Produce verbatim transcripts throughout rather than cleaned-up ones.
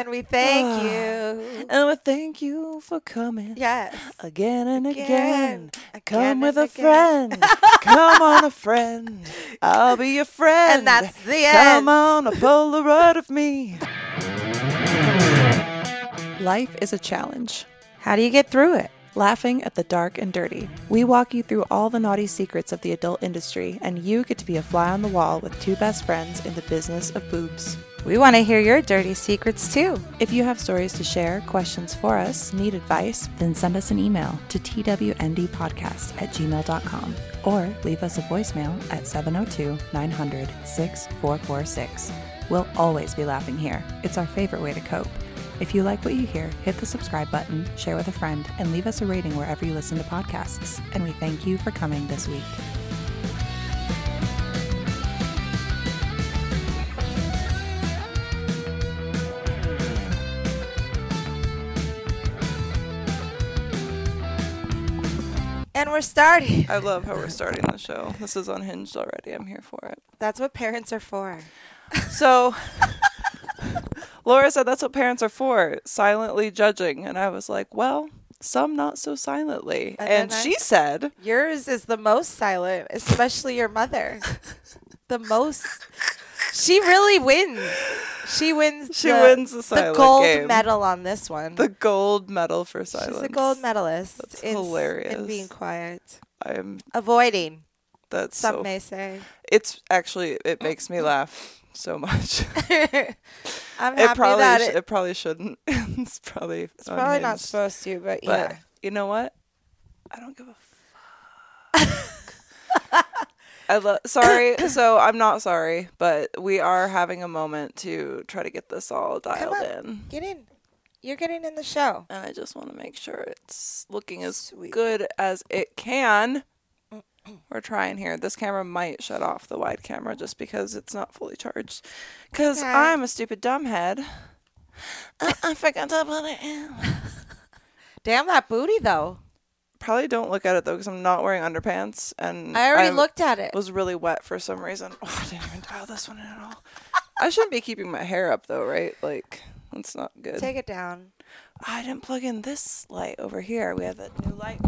And we thank you. And we thank you for coming. Yes. Again and again. Again, Come again with and a again. friend. Come on, a friend. I'll be your friend. And that's the Come end. on, a Polaroid of me. Life is a challenge. How do you get through it? Laughing at the dark and dirty. We walk you through all the naughty secrets of the adult industry, and you get to be a fly on the wall with two best friends in the business of boobs. We want to hear your dirty secrets too. If you have stories to share, questions for us, need advice, then send us an email to t w n d podcast at gmail dot com or leave us a voicemail at seven oh two, nine hundred, six four four six. We'll always be laughing here. It's our favorite way to cope. If you like what you hear, hit the subscribe button, share with a friend, and leave us a rating wherever you listen to podcasts. And we thank you for coming this week. And we're starting. I love how we're starting the show. This is unhinged already. I'm here for it. That's what parents are for. So, Laura said that's what parents are for, silently judging. And I was like, well, some not so silently. And And, then I she s- said, Yours is the most silent, especially your mother. The most. She really wins. She wins. She the, wins the the silent gold game. medal on this one. the gold medal for silence. She's a gold medalist. That's in, hilarious. In being quiet, I am, avoiding. that's Some so, may say. it's actually, it makes me laugh so much. I'm It happy probably, that sh- it, it probably shouldn't. it's probably, it's probably not unhinged. supposed to, but, But yeah. you know what? I don't give a fuck. I lo- sorry, so I'm not sorry, but we are having a moment to try to get this all dialed on. in. Get in. You're getting in the show. And I just want to make sure it's looking as Sweet. good as it can. We're trying here. This camera might shut off, the wide camera, just because it's not fully charged. Because Okay. I'm a stupid dumbhead. I, I forgot to put it in. Damn that booty, though. Probably don't look at it, though, because I'm not wearing underpants. And I already I'm- looked at it. was really wet for some reason. Oh, I didn't even dial this one in at all. I shouldn't be keeping my hair up, though, right? Like, that's not good. Take it down. I didn't plug in this light over here. We have that new light.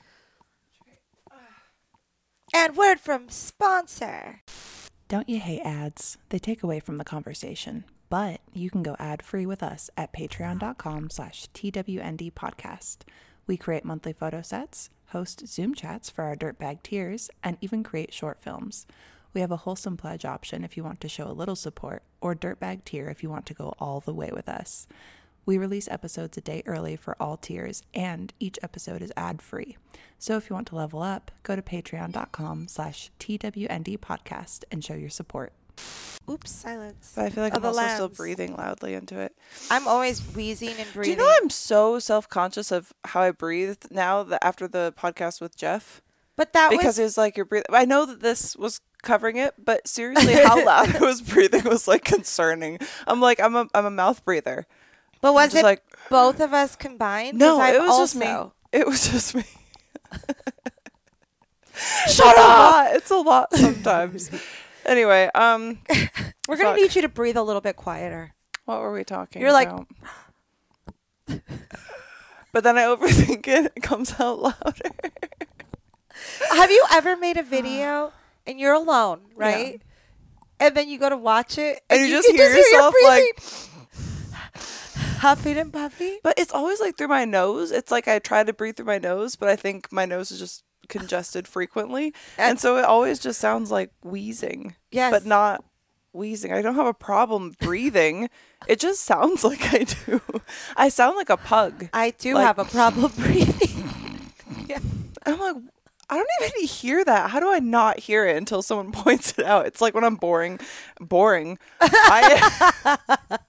And word from sponsor. Don't you hate ads? They take away from the conversation. But you can go ad-free with us at patreon.com slash TWND podcast. We create monthly photo sets, host Zoom chats for our dirtbag tiers, and even create short films. We have a wholesome pledge option if you want to show a little support, or dirtbag tier if you want to go all the way with us. We release episodes a day early for all tiers, and each episode is ad-free. So if you want to level up, go to patreon.com slash TWND podcast and show your support. Oops, silence. But I feel like Of I'm the also still lambs. breathing loudly into it. I'm always wheezing and Do breathing. you know I'm so self-conscious of how I breathe now that after the podcast with Jeff? But that Because was it was like you're breathing. I know that this was covering it, but seriously, how loud I was breathing was like concerning. I'm like, I'm a, I'm a mouth breather. But was just it like- both of us combined? No, 'Cause it I'm was just me. also- It was just me. Shut It's a up! lot. It's a lot sometimes. Anyway, um, We're gonna Fuck. need you to breathe a little bit quieter. what were we talking You're like- about? But then I overthink it. It comes out louder. Have you ever made a video and you're alone, right? And then you go to watch it And you just can hear yourself, breathing. huffing and puffing. But it's always like through my nose. It's like I try to breathe through my nose, but I think my nose is just congested frequently. And so it always just sounds like wheezing. Yes. But not wheezing. I don't have a problem breathing. It just sounds like I do. I sound like a pug. I do Like- have a problem breathing. Yeah. I'm like, I don't even hear that. How do I not hear it until someone points it out? It's like when I'm boring. Boring. I,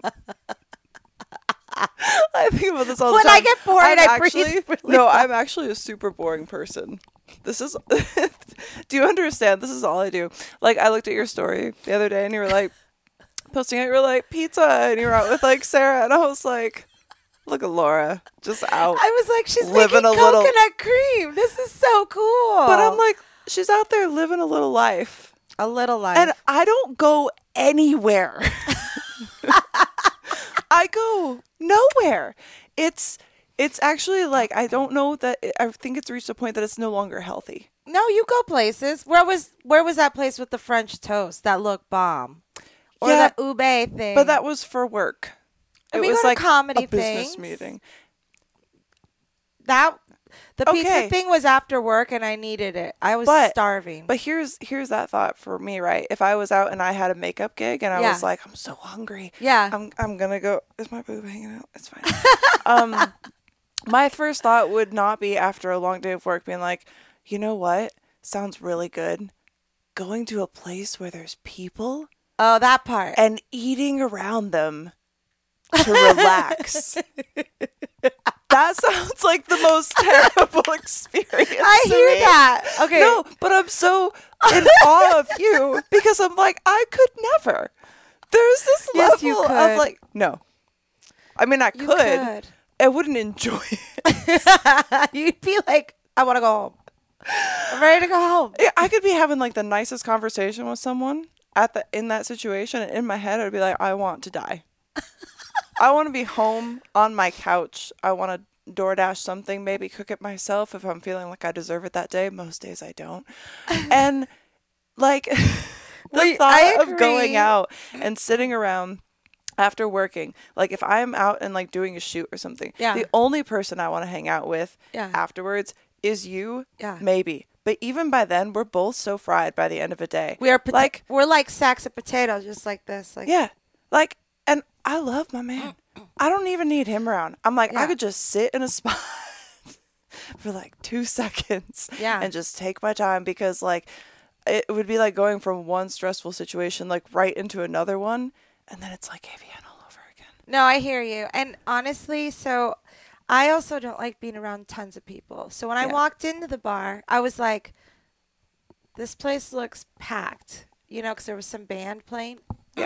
I think about this all the When time. I get bored, I'm I breathe actually, really No, loud. I'm actually a super boring person. This is... Do you understand? This is all I do. Like, I looked at your story the other day and you were like, posting it, you were like, pizza. And you were out with like Sarah. And I was like, look at Laura. Just out. I was like, she's Living making a little- coconut cream. This is so cool. But I'm like, she's out there living a little life. a little life. And I don't go anywhere. I go nowhere. It's it's actually like, I don't know that it, I think it's reached a point that it's no longer healthy. No, you go places. Where was where was that place with the French toast that looked bomb? Or Yeah, that ube thing? but that was for work. And It we was go to like comedy a business things. meeting. That the Okay. pizza thing was after work, and I needed it. I was But- starving. But here's here's that thought for me, right? If I was out and I had a makeup gig and I Yeah. was like, I'm so hungry. yeah, I'm I'm gonna go. Is my boob hanging out? It's fine. um, my first thought would not be after a long day of work being like, you know what? Sounds really good. Going to a place where there's people oh, that part. and eating around them to relax. That sounds like the most terrible experience. I to hear me. that. Okay. No, but I'm so in awe of you because I'm like, I could never. There's this Yes, level you of could. like, no. I mean, I You could. could. I wouldn't enjoy it. You'd be like, I want to go home. I'm ready to go home. Yeah, I could be having like the nicest conversation with someone at the in that situation, and in my head, I'd be like, I want to die. I want to be home on my couch. I want to DoorDash something, maybe cook it myself if I'm feeling like I deserve it that day. Most days I don't. And like the Wait, thought I of going agree. out and sitting around after working, like if I'm out and like doing a shoot or something, Yeah. the only person I want to hang out with Yeah. afterwards is you. Yeah. Maybe. But even by then, we're both so fried by the end of a day. We are pota- like, we're like sacks of potatoes, just like this. Like yeah. Like, and I love my man. I don't even need him around. I'm like, I Yeah. could just sit in a spot for like two seconds Yeah. and just take my time because like it would be like going from one stressful situation like right into another one. And then it's like A V N all over again. No, I hear you. And honestly, so I also don't like being around tons of people. So when I Yeah. walked into the bar, I was like, this place looks packed, you know, because there was some band playing.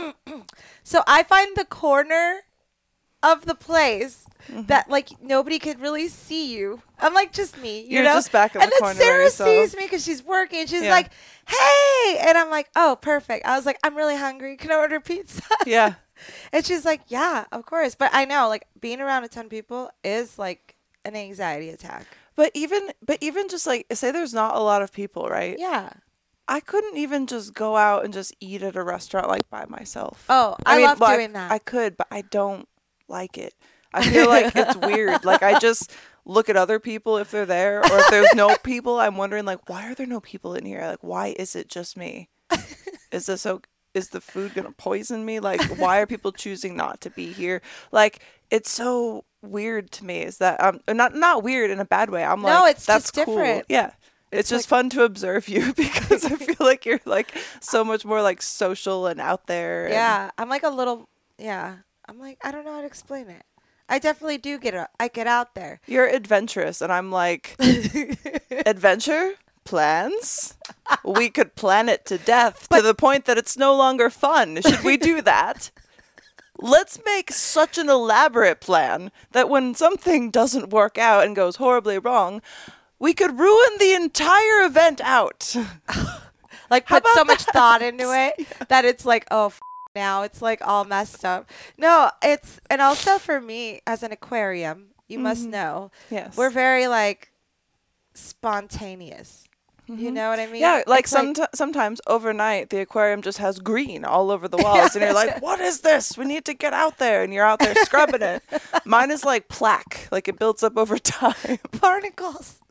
So I find the corner of the place Mm-hmm. that like nobody could really see you. I'm like just me, you You're know. just back in and the then corner by Sarah yourself. sees me because she's working. She's Yeah. like, "Hey," and I'm like, "Oh, perfect." I was like, "I'm really hungry. Can I order pizza?" Yeah. And she's like, "Yeah, of course." But I know, like, being around a ton of people is like an anxiety attack. But even but even just like say there's not a lot of people, right? Yeah. I couldn't even just go out and just eat at a restaurant like by myself. Oh, I, mean, love well, I- doing that. I could, but I don't like it. I feel like it's weird. Like I just look at other people if they're there, or if there's no people, I'm wondering like, why are there no people in here? Like, why is it just me? Is this so? Is the food gonna poison me? Like, why are people choosing not to be here? Like, it's so weird to me. Is that um not not weird in a bad way? I'm No, like, it's that's just cool. different. Yeah. It's, It's just like- fun to observe you because I feel like you're like so much more like social and out there. and- yeah, I'm like a little. Yeah, I'm like I don't know how to explain it. I definitely do get out. I get out there. You're adventurous, and I'm like, adventure? Plans? We could plan it to death to the point that it's no longer fun. Should we do that? Let's make such an elaborate plan that when something doesn't work out and goes horribly wrong, we could ruin the entire event out. Like How put so about much that? thought into it that it's like, oh, f- now it's like all messed up. No, it's and also for me as an aquarium, you must know, Yes. we're very like spontaneous. You know what I mean? Yeah, like, It's some sometimes overnight the aquarium just has green all over the walls, and you're like, "What is this? We need to get out there!" And you're out there scrubbing it. Mine is like plaque, like it builds up over time. barnacles.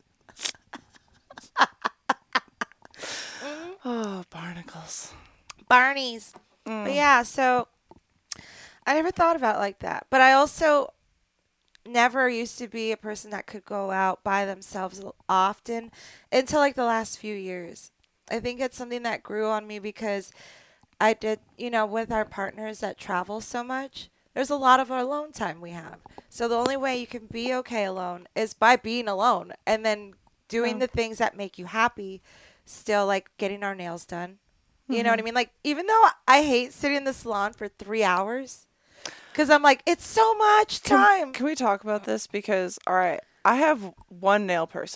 Oh, barnacles. Barneys. Mm. But yeah, so I never thought about it like that. But I also never used to be a person that could go out by themselves often until like the last few years. I think it's something that grew on me because I did, you know, with our partners that travel so much, there's a lot of alone time we have. So the only way you can be okay alone is by being alone and then doing Yeah. the things that make you happy, still like getting our nails done. You know what I mean? Like, even though I hate sitting in the salon for three hours, because I'm like, it's so much Can, time. can we talk about this? Because, all right, I have one nail person.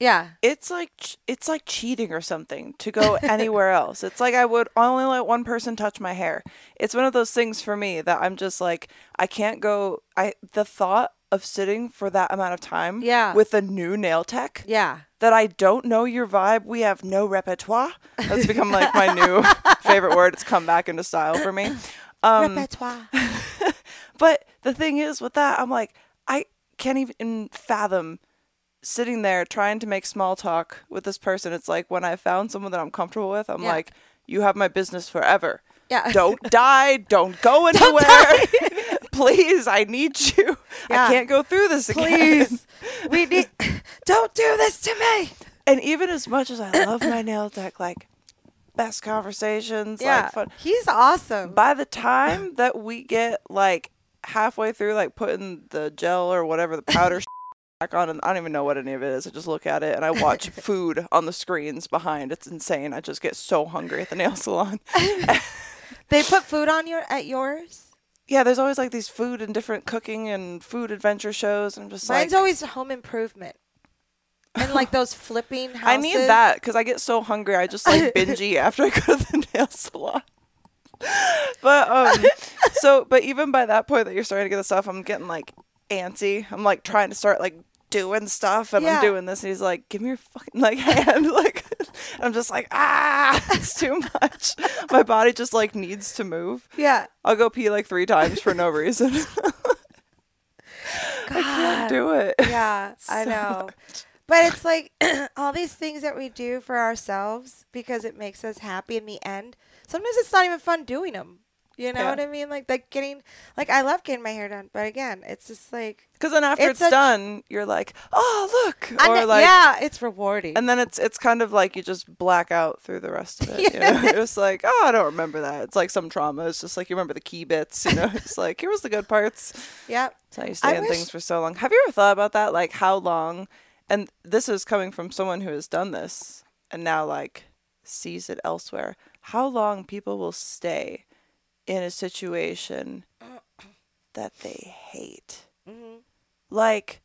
Yeah. It's like ch- it's like cheating or something to go anywhere else. It's like I would only let one person touch my hair. It's one of those things for me that I'm just like, I can't go. I the thought of sitting for that amount of time Yeah. with a new nail tech Yeah. that I don't know your vibe. We have no repertoire. That's become like my new favorite word. It's come back into style for me. Um, Repertoire. but the thing is with that, I'm like, I can't even fathom sitting there trying to make small talk with this person. It's like when I found someone that I'm comfortable with, I'm Yeah. like, you have my business forever. Yeah. Don't die. Don't go anywhere. Please, I need you. Yeah. I can't go through this again. Please. We need. Don't do this to me. And even as much as I love my nail tech, like, best conversations, Yeah. like fun. He's awesome. By the time that we get like halfway through, like putting the gel or whatever, the powder back on, and I don't even know what any of it is. I just look at it and I watch food on the screens behind. It's insane. I just get so hungry at the nail salon. They put food on your at yours? Yeah, there's always like these food and different cooking and food adventure shows. And I'm just Mine's like, always home improvement. And like those flipping houses. I need that because I get so hungry. I just like binge eat after I go to the nail salon. But um, so but even by that point that you're starting to get the stuff, I'm getting like antsy. I'm like trying to start like doing stuff, and Yeah. I'm doing this, and he's like, "Give me your fucking like hand." Like, I'm just like, ah, it's too much. My body just like needs to move. Yeah. I'll go pee like three times for no reason. I can't do it. Yeah, I So know. But it's like all these things that we do for ourselves because it makes us happy in the end. Sometimes it's not even fun doing them. You know Yeah. what I mean? Like, like getting, like I love getting my hair done, but again, it's just like, Because then after It's it's, a- done, you're like, oh look, I or kn- like, yeah, it's rewarding. and then it's it's kind of like you just black out through the rest of it. You know? It's like, oh, I don't remember that. It's like some trauma. It's just like you remember the key bits. You know, it's like here was the good parts. Yep. That's how you I stay in wish- things for so long. Have you ever thought about that? Like how long? And this is coming from someone who has done this and now like sees it elsewhere. How long people will stay in a situation that they hate? Mhm. Like,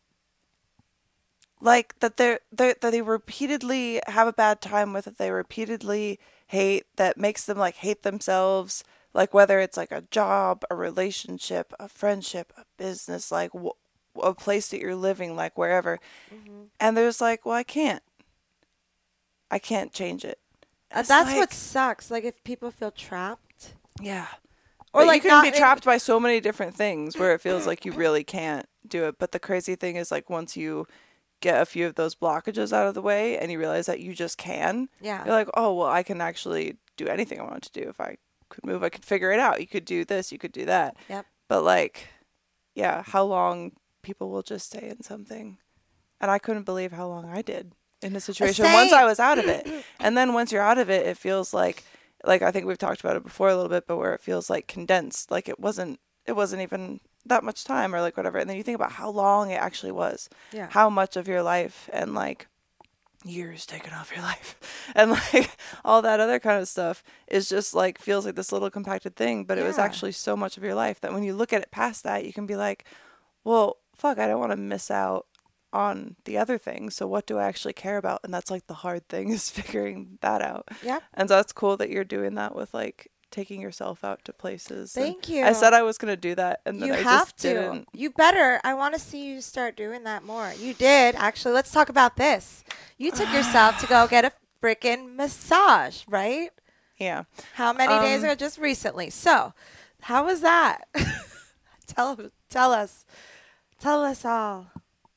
like that they're, they're that they repeatedly have a bad time with, that they repeatedly hate, that makes them like hate themselves. Like whether it's like a job, a relationship, a friendship, a business, like w- a place that you're living, like wherever. Mhm. And there's like, well, I can't. I can't change it. Uh, It's that's like- what sucks. Like if people feel trapped. Yeah. Or But like you can not be in- trapped by so many different things where it feels like you really can't do it. But the crazy thing is like once you get a few of those blockages out of the way and you realize that you just can, Yeah. you're like, oh, well, I can actually do anything I want to do. If I could move, I could figure it out. You could do this, you could do that. Yep. But like, yeah, how long people will just stay in something. And I couldn't believe how long I did in a situation once Same. I was out of it. And then once you're out of it, it feels like, like I think we've talked about it before a little bit, but where it feels like condensed, like it wasn't, it wasn't even that much time or like whatever. And then you think about how long it actually was, Yeah. how much of your life and like years taken off your life and like all that other kind of stuff is just like feels like this little compacted thing, but it was Yeah. actually so much of your life that when you look at it past that, you can be like, well, fuck, I don't want to miss out on the other things. So what do I actually care about? And that's like the hard thing is figuring that out. Yep. And so that's cool that you're doing that with like taking yourself out to places. And Thank you. I said I was going to do that and then You I have just to. didn't. You better. I want to see you start doing that more. You did, actually. Let's talk about this. You took yourself to go get a freaking massage, right? Yeah. How many days Um, ago? Just recently. So, how was that? tell tell us. Tell us all.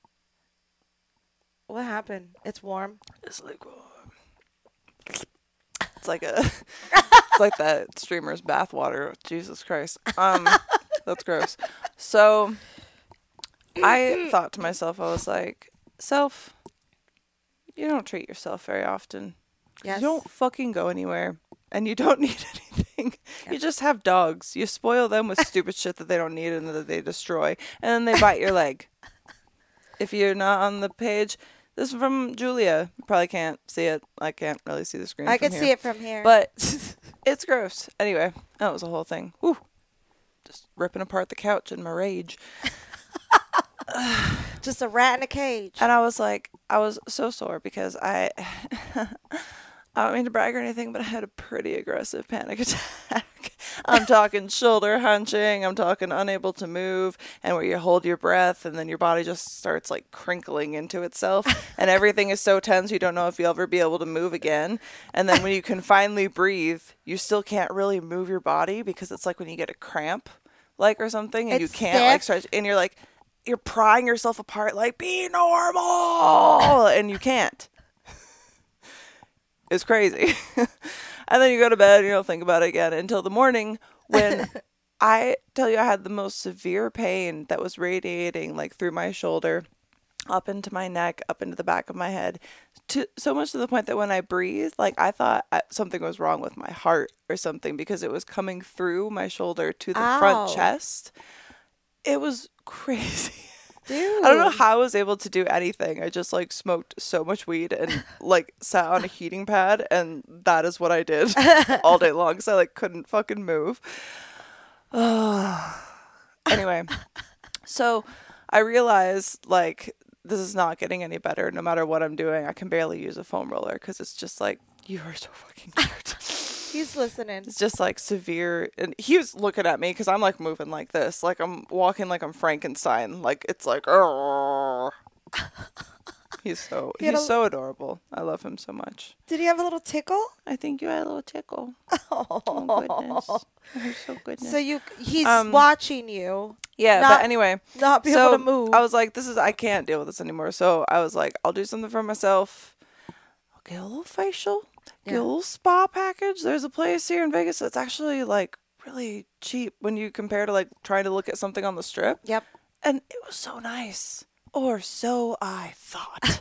What happened? It's warm. It's like, oh. It's like a, it's like that streamer's bathwater. Jesus Christ. Um, that's gross. So I thought to myself, I was like, self, you don't treat yourself very often. Yes. You don't fucking go anywhere and you don't need anything. You just have dogs. You spoil them with stupid shit that they don't need and that they destroy. And then they bite your leg. If you're not on the page, this is from Julia. You probably can't see it. I can't really see the screen. I from can here. see it from here. But it's gross. Anyway, that was a whole thing. Whew. Just ripping apart the couch in my rage. Just a rat in a cage. And I was like, I was so sore because I, I don't mean to brag or anything, but I had a pretty aggressive panic attack. I'm talking shoulder hunching. I'm talking unable to move, and where you hold your breath and then your body just starts like crinkling into itself, and everything is so tense you don't know if you'll ever be able to move again. And then when you can finally breathe, you still can't really move your body because it's like when you get a cramp, like or something, and It's you can't like stiff. stretch, and you're like, you're prying yourself apart, like be normal, and you can't. It's crazy. And then you go to bed and you don't think about it again until the morning when I tell you I had the most severe pain that was radiating like through my shoulder, up into my neck, up into the back of my head, to so much to the point that when I breathed, like I thought I, something was wrong with my heart or something because it was coming through my shoulder to the Ow. front chest. It was crazy. Dude. I don't know how I was able to do anything. I just like smoked so much weed and like sat on a heating pad, and that is what I did all day long. So I like couldn't fucking move. Anyway, so I realized like this is not getting any better. No matter what I'm doing, I can barely use a foam roller because it's just like, you are so fucking cute. He's listening. It's just like severe, and he was looking at me because I'm like moving like this, like I'm walking like I'm Frankenstein, like it's like, oh. He's so He had he's a- so adorable. I love him so much. Did he have a little tickle? I think you had a little tickle. Oh goodness, oh so goodness. So you, he's Um, watching you yeah, not- but anyway, not be so able to move. I was like, this is I can't deal with this anymore. So I was like, I'll do something for myself. I'll get a little facial. Get Yeah. a little spa package. There's a place here in Vegas that's actually like really cheap when you compare to like trying to look at something on the strip. Yep. And it was so nice. Or so I thought.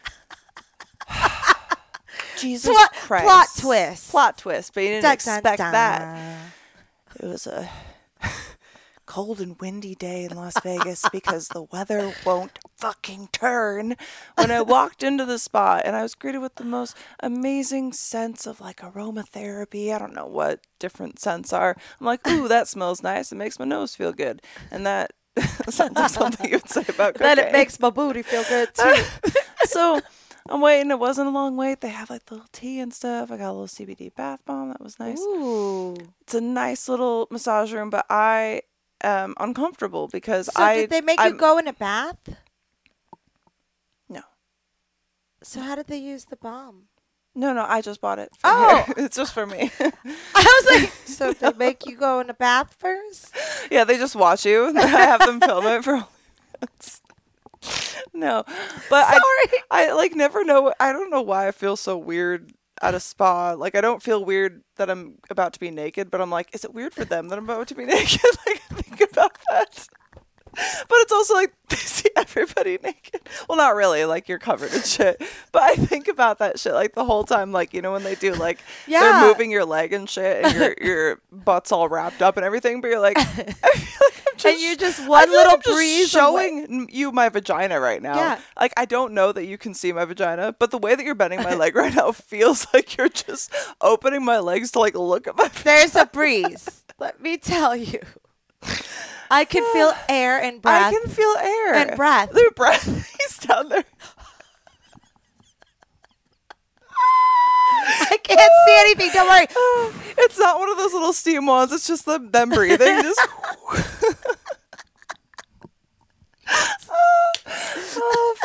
Jesus Plot- Christ. plot twist. Plot twist. But you didn't Dun, dun, expect dun. that. It was a cold and windy day in Las Vegas because the weather won't fucking turn. When I walked into the spa and I was greeted with the most amazing sense of like aromatherapy. I don't know what different scents are. I'm like, ooh, that smells nice. It makes my nose feel good. And that sounds like something you would say about cocaine. Then it makes my booty feel good too. So I'm waiting. It wasn't a long wait. They have like the little tea and stuff. I got a little C B D bath bomb. That was nice. Ooh. It's a nice little massage room, but I am uncomfortable because So I did they make I'm- you go in a bath? No. So how did they use the bomb? No, no, I just bought it. for Oh. here. It's just for me. I was like, so they make you go in a bath first? Yeah, they just watch you. And I have them film it for OnlyFans. No, but I, Sorry. I like never know. I don't know why I feel so weird at a spa. Like I don't feel weird that I'm about to be naked, but I'm like, is it weird for them that I'm about to be naked? Like I think about that. But it's also like they see everybody naked. Well, not really. Like you're covered in shit. But I think about that shit like the whole time. Like you know when they do like Yeah. they're moving your leg and shit, and your your butt's all wrapped up and everything. But you're like, I feel like I'm just, And you're just I one feel like little I'm just breeze showing n- you my vagina right now. Yeah. Like I don't know that you can see my vagina, but the way that you're bending my leg right now feels like you're just opening my legs to like look at my. There's a breeze. Let me tell you. I can feel air and breath. I can feel air and breath. Their breath. He's down there. I can't see anything. Don't worry. It's not one of those little steam wands. It's just them, them breathing. Just. Oh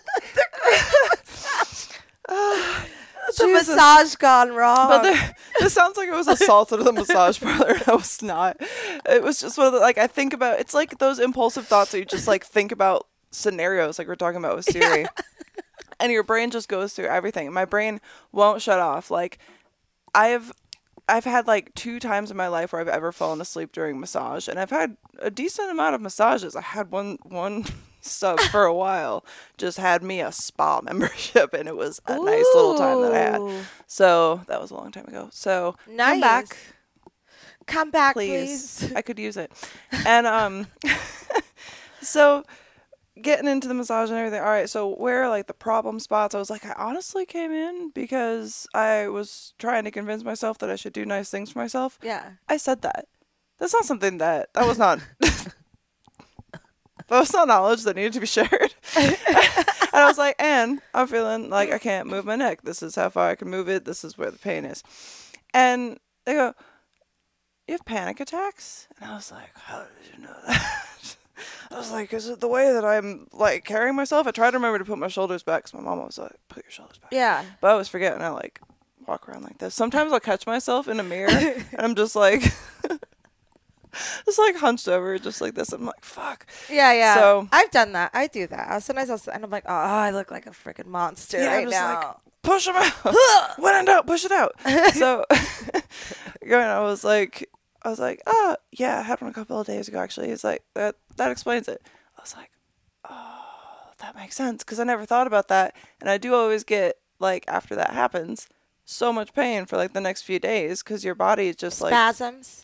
fuck. Oh, The Jesus. massage gone wrong. But there, this sounds like it was assaulted at the massage parlor. I was not. It was just one of the, like, I think about, it's like those impulsive thoughts that you just like think about scenarios like we're talking about with Siri. And your brain just goes through everything. My brain won't shut off. Like I have, I've had like two times in my life where I've ever fallen asleep during massage, and I've had a decent amount of massages. I had one, one sub for a while just had me a spa membership, and it was a nice little time that I had. Ooh. So that was a long time ago. So come Nice. back, Come back, please. please. I could use it. And um, so getting into the massage and everything. All right. So where are like the problem spots? I was like, I honestly came in because I was trying to convince myself that I should do nice things for myself. Yeah. I said that. That's not something that that was not. That was not knowledge that needed to be shared. And I was like, and I'm feeling like I can't move my neck. This is how far I can move it. This is where the pain is. And they go, you have panic attacks? And I was like, how did you know that? I was like, is it the way that I'm, like, carrying myself? I tried to remember to put my shoulders back because my mom was like, put your shoulders back. Yeah. But I was forgetting. I, like, walk around like this. Sometimes I'll catch myself in a mirror, and I'm just, like, just, like, hunched over just like this. I'm like, fuck. Yeah, yeah. So I've done that. I do that. I'll, sometimes I'll, and I'm like, oh, I look like a freaking monster yeah, right I'm just now. like, push them out. When in doubt, push it out. So, going, I was like, I was like, oh, yeah, I had one a couple of days ago, actually. He's like, that that explains it. I was like, oh, that makes sense, because I never thought about that. And I do always get, like, after that happens, so much pain for, like, the next few days, because your body is just, like... Spasms.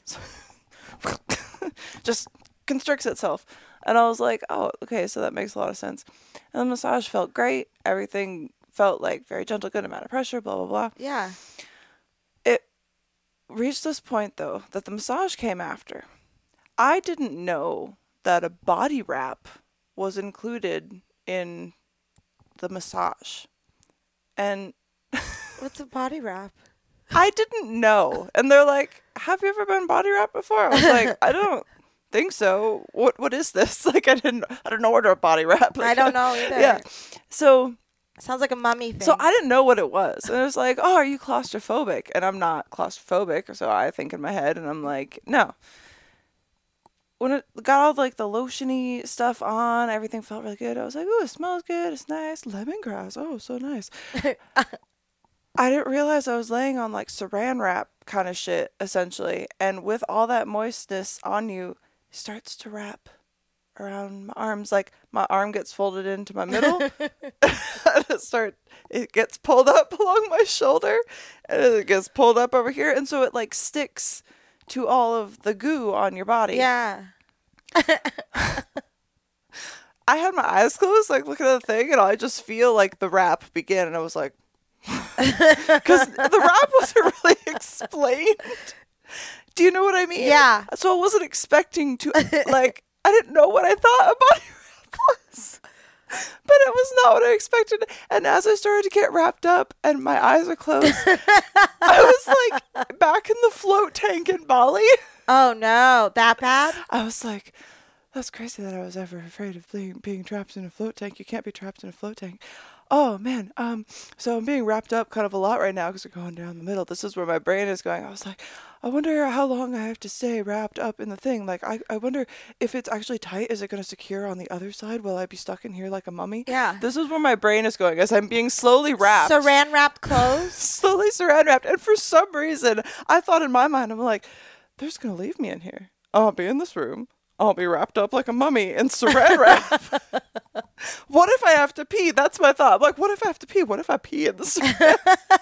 just constricts itself. And I was like, oh, okay, so that makes a lot of sense. And the massage felt great. Everything felt, like, very gentle, good amount of pressure, blah, blah, blah. Yeah. It reached this point, though, that the massage came after. I didn't know that a body wrap was included in the massage. And What's a body wrap? I didn't know. And they're like, have you ever been body wrapped before? I was like, I don't think so. What what is this? Like, I didn't I don't know what a body wrap. Like, I don't know either. Yeah. So Sounds like a mummy thing. So I didn't know what it was. And it was like, oh, are you claustrophobic? And I'm not claustrophobic. So I think in my head, and I'm like, no. When it got all like the lotiony stuff on, everything felt really good. I was like, oh, it smells good. It's nice. Lemongrass. Oh, so nice. I didn't realize I was laying on like saran wrap kind of shit, essentially. And with all that moistness on you, it starts to wrap around my arms. Like my arm gets folded into my middle. And it start it gets pulled up along my shoulder, and it gets pulled up over here, and so it like sticks to all of the goo on your body. Yeah. I had my eyes closed, like looking at the thing, and I just feel like the wrap begin, and I was like, because the wrap wasn't really explained. Do you know what I mean? Yeah. So I wasn't expecting to, like, I didn't know what I thought a body wrap was. But it was not what I expected. And as I started to get wrapped up and my eyes are closed, I was like back in the float tank in Bali. Oh no, that bad? I was like, that's crazy that I was ever afraid of being, being trapped in a float tank. You can't be trapped in a float tank. Oh man, um, so I'm being wrapped up kind of a lot right now because we're going down the middle. This is where my brain is going. I was like, I wonder how long I have to stay wrapped up in the thing. Like, I, I wonder if it's actually tight. Is it going to secure on the other side? Will I be stuck in here like a mummy? Yeah. This is where my brain is going as I'm being slowly wrapped. Saran wrapped clothes? Slowly saran wrapped. And for some reason, I thought in my mind, I'm like, they're just going to leave me in here. I'll be in this room. I'll be wrapped up like a mummy in saran wrap. What if I have to pee? That's my thought. I'm like, what if I have to pee? What if I pee in the saran?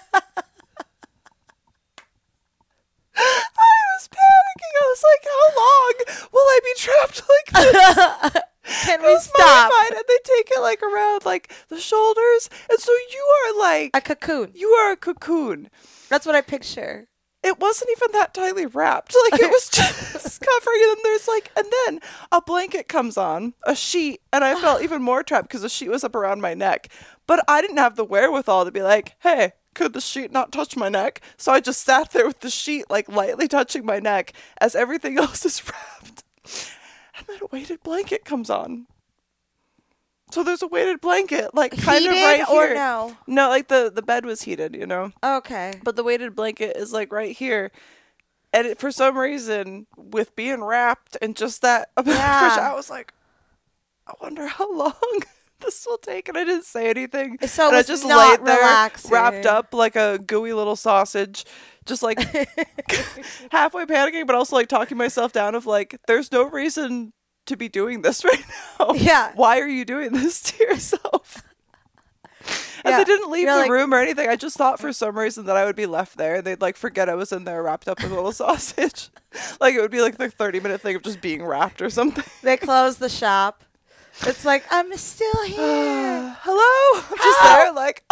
I was panicking. I was like, how long will I be trapped like this? Can we stop? Mortified. And they take it like around like the shoulders. And so you are like A cocoon. You are a cocoon. That's what I picture. It wasn't even that tightly wrapped. Like, it was just covering them. There's like, and then a blanket comes on, a sheet, and I felt even more trapped because the sheet was up around my neck. But I didn't have the wherewithal to be like, hey, could the sheet not touch my neck? So I just sat there with the sheet, like, lightly touching my neck as everything else is wrapped. And then a weighted blanket comes on. So there's a weighted blanket, like, kind Heated of right or here. no? No, like, the, the bed was heated, you know? Okay. But the weighted blanket is like right here. And it, for some reason, with being wrapped and just that amount Yeah. of pressure, I was like, I wonder how long this will take. And I didn't say anything. So it and was I just not laid there relaxing. wrapped up like a gooey little sausage, just like halfway panicking, but also like talking myself down of like, there's no reason to be doing this right now. Yeah. Why are you doing this to yourself? And Yeah. they didn't leave You're the like- room or anything. I just thought for some reason that I would be left there. They'd like forget I was in there wrapped up in a little sausage. Like it would be like the thirty minute thing of just being wrapped or something. They closed the shop. It's like, I'm still here. Uh, hello? I'm just there like,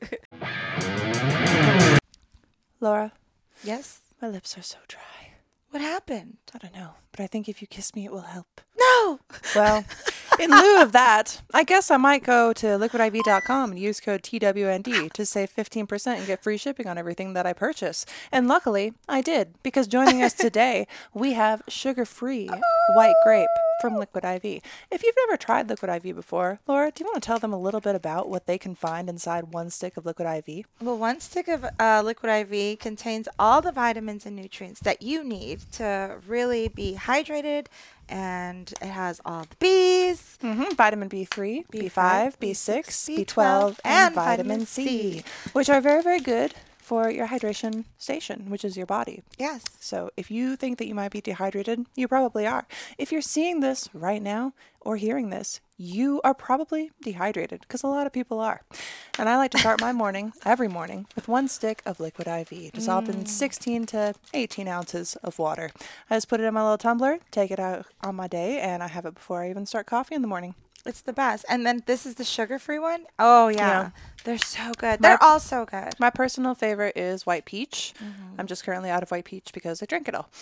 oh. Laura, Yes? my lips are so dry. What happened? I don't know, but I think if you kiss me, it will help. No. Well, in lieu of that, I guess I might go to liquid I V dot com and use code T W N D to save fifteen percent and get free shipping on everything that I purchase. And luckily, I did, because joining us today, we have sugar-free white grape from Liquid I V. If you've never tried Liquid I V before, Laura, do you want to tell them a little bit about what they can find inside one stick of Liquid I V? Well, one stick of uh, Liquid I V contains all the vitamins and nutrients that you need to really be hydrated, and it has all the B's. Mm-hmm. Vitamin B three, B B five, five, B six, B B twelve, twelve, and and vitamin vitamin C, C. which are very, very good for your hydration station, which is your body. Yes. So if you think that you might be dehydrated, you probably are. If you're seeing this right now or hearing this, you are probably dehydrated, because a lot of people are. And I like to start my morning, every morning, with one stick of Liquid I V, dissolved in sixteen to eighteen ounces of water. I just put it in my little tumbler, take it out on my day, and I have it before I even start coffee in the morning. It's the best. And then this is the sugar-free one. Oh, yeah. Yeah. They're so good. My- They're all so good. My personal favorite is white peach. Mm-hmm. I'm just currently out of white peach because I drink it all.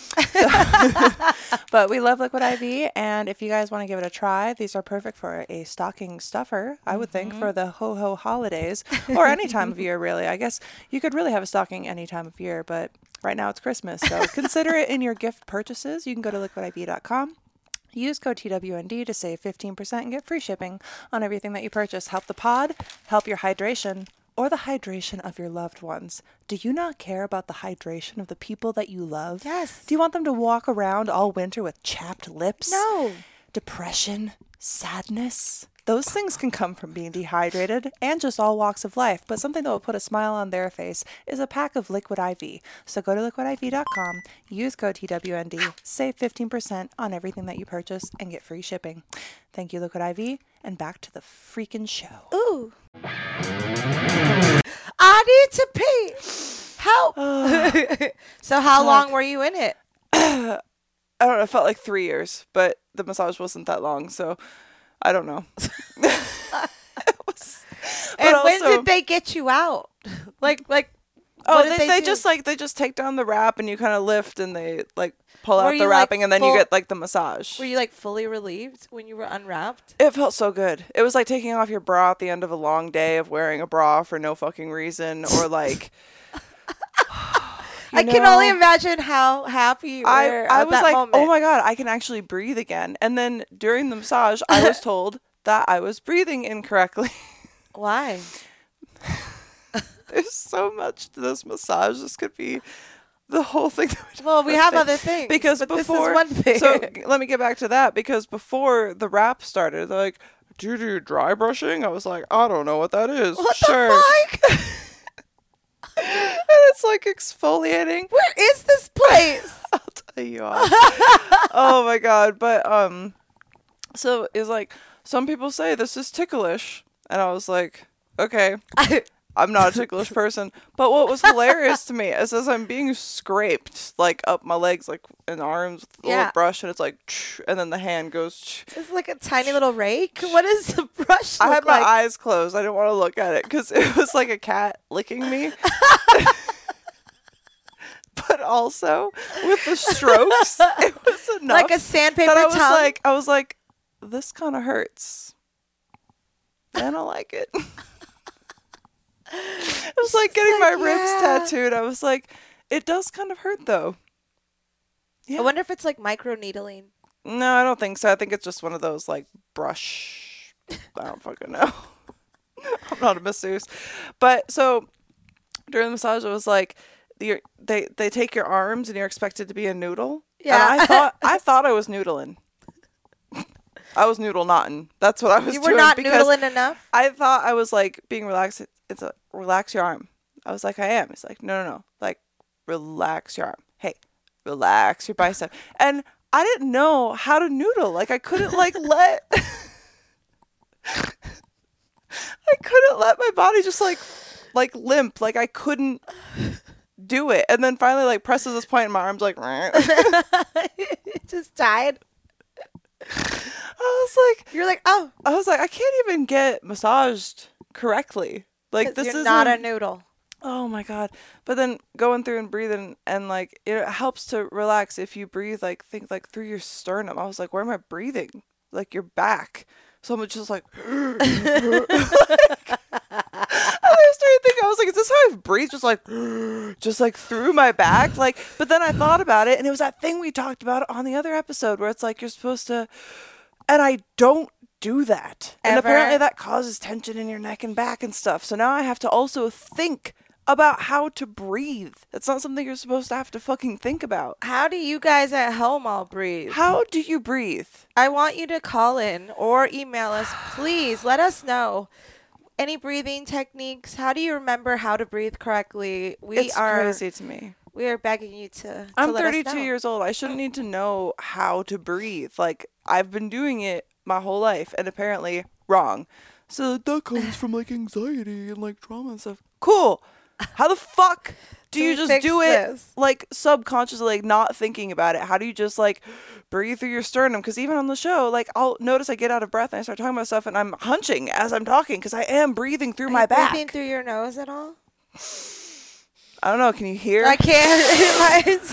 So- but we love Liquid I V, and if you guys want to give it a try, these are perfect for a stocking stuffer, I would think, for the ho-ho holidays, or any time of year, really. I guess you could really have a stocking any time of year, but right now it's Christmas, so consider it in your gift purchases. You can go to liquid I V dot com. Use code T W N D to save fifteen percent and get free shipping on everything that you purchase. Help the pod, help your hydration, or the hydration of your loved ones. Do you not care about the hydration of the people that you love? Yes. Do you want them to walk around all winter with chapped lips? No. Depression? Sadness? Those things can come from being dehydrated and just all walks of life, but something that will put a smile on their face is a pack of Liquid I V. So go to liquid I V dot com, use code T W N D, save fifteen percent on everything that you purchase, and get free shipping. Thank you, Liquid I V, and back to the freaking show. Ooh. I need to pee. Help. So how long were you in it? I don't know, it felt like three years, but the massage wasn't that long, so I don't know. It was- And but when also- did they get you out? Like, like. Oh, what did they, they, do? just like they just take down the wrap and you kind of lift and they like pull Were out you, the like, wrapping and then you full- get like the massage. Were you like fully relieved when you were unwrapped? It felt so good. It was like taking off your bra at the end of a long day of wearing a bra for no fucking reason, or like. I can only imagine how happy you were I I at was that like, moment. oh my god, I can actually breathe again. And then during the massage, I was told that I was breathing incorrectly. Why? There's so much to this massage. This could be the whole thing. That we Well, we talked have about. other things. Because but before, this is one thing. so g- let me get back to that. Because before the wrap started, they're like, "Do you do dry brushing?" I was like, "I don't know what that is." what sure. the fuck? And it's like exfoliating. Where is this place? I'll tell you off. Oh my god! But um, so it's like some people say this is ticklish, and I was like, okay. I'm not a ticklish person, but what was hilarious to me is as I'm being scraped like up my legs, like in arms with a Yeah. little brush, and it's like, and then the hand goes. It's like a tiny little rake. What does the brush look I had like? my eyes closed. I didn't want to look at it because it was like a cat licking me. But also with the strokes, it was enough. Like a sandpaper that I was tongue. like, I was like, this kind of hurts. I don't like it. It was like getting like, my ribs yeah. tattooed. I was like, it does kind of hurt though. Yeah. I wonder if it's like micro needling. No, I don't think so. I think it's just one of those like brush. I don't fucking know. I'm not a masseuse. But so during the massage, it was like you're, they they take your arms and you're expected to be a noodle. Yeah. And I thought I thought I was noodling. I was noodle knotting. That's what I was You doing. were not because noodling enough? I thought I was like being relaxed. It's a relax your arm. I was like, I am. It's like, no, no, no. Like, relax your arm. Hey, relax your bicep. And I didn't know how to noodle. Like, I couldn't like let. I couldn't let my body just like, like limp. Like I couldn't do it. And then finally, like presses this point, and my arm's like. Just died. I was like, You're like, oh, I was like, I can't even get massaged correctly. Like 'cause this you're is not a noodle. Oh my God. But then going through and breathing and like it helps to relax if you breathe like think like through your sternum. I was like, where am I breathing? Like your back. So I'm just like, like I started thinking, I was like, is this how I breathe? Just like just like through my back? Like but then I thought about it and it was that thing we talked about on the other episode where it's like you're supposed to, and I don't do that. And Ever? apparently that causes tension in your neck and back and stuff. So now I have to also think about how to breathe. It's not something you're supposed to have to fucking think about. How do you guys at home all breathe? How do you breathe? I want you to call in or email us. Please let us know any breathing techniques. How do you remember how to breathe correctly? We It's are crazy to me. we are begging you to, to I'm let us thirty-two know. years old. I shouldn't need to know how to breathe. Like, I've been doing it my whole life and apparently wrong. So that comes from like anxiety and like trauma and stuff. Cool. How the fuck do Do you we just fix do it this? like subconsciously, like not thinking about it? How do you just like breathe through your sternum? Because even on the show, like I'll notice I get out of breath and I start talking about stuff and I'm hunching as I'm talking because I am breathing through Are my you back. breathing through your nose at all? I don't know. Can you hear? I can't.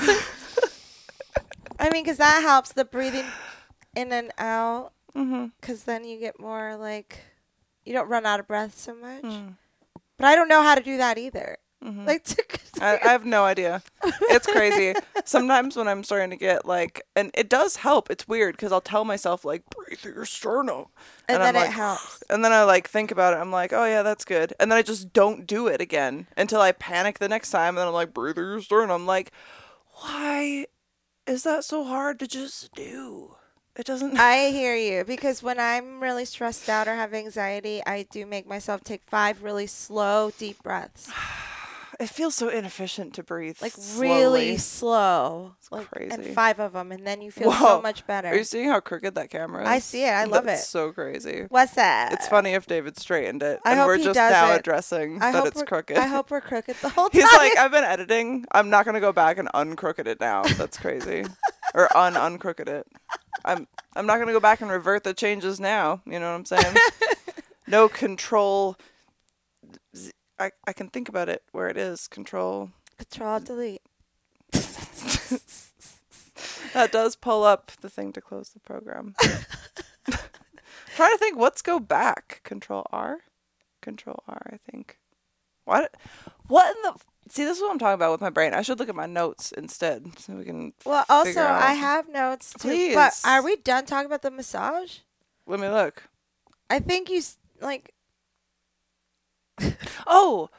I mean, because that helps the breathing in and out. Mm-hmm. Because then you get more like you don't run out of breath so much. Mm. But I don't know how to do that either. Mhm. Like, to, I, I have no idea. It's crazy. Sometimes when I'm starting to get like, and it does help. It's weird because I'll tell myself like, breathe through your sternum, and, I'm then it like, helps. and then I like think about it. I'm like, oh yeah, that's good. And then I just don't do it again until I panic the next time. And then I'm like, breathe through your sternum. I'm like, why is that so hard to just do? It doesn't. I hear you because when I'm really stressed out or have anxiety, I do make myself take five really slow, deep breaths. It feels so inefficient to breathe. Like slowly. really slow. Like, crazy. And five of them, and then you feel Whoa. so much better. Are you seeing how crooked that camera is? I see it. I love That's it. so crazy. What's that? It's funny if David straightened it, I and hope we're he just does now it. addressing I that hope it's we're- crooked. I hope we're crooked the whole time. He's like, I've been editing. I'm not gonna go back and uncrooked it now. That's crazy, or un uncrooked it. I'm I'm not gonna go back and revert the changes now. You know what I'm saying? No control. Z- I I can think about it where it is. Control. Control delete. That does pull up the thing to close the program. Trying to think, what's go back? Control R? Control R, I think. What? What in the... See, this is what I'm talking about with my brain. I should look at my notes instead so we can Well, also figure out. I have notes too. Please. But are we done talking about the massage? Let me look. I think you s- like. Oh!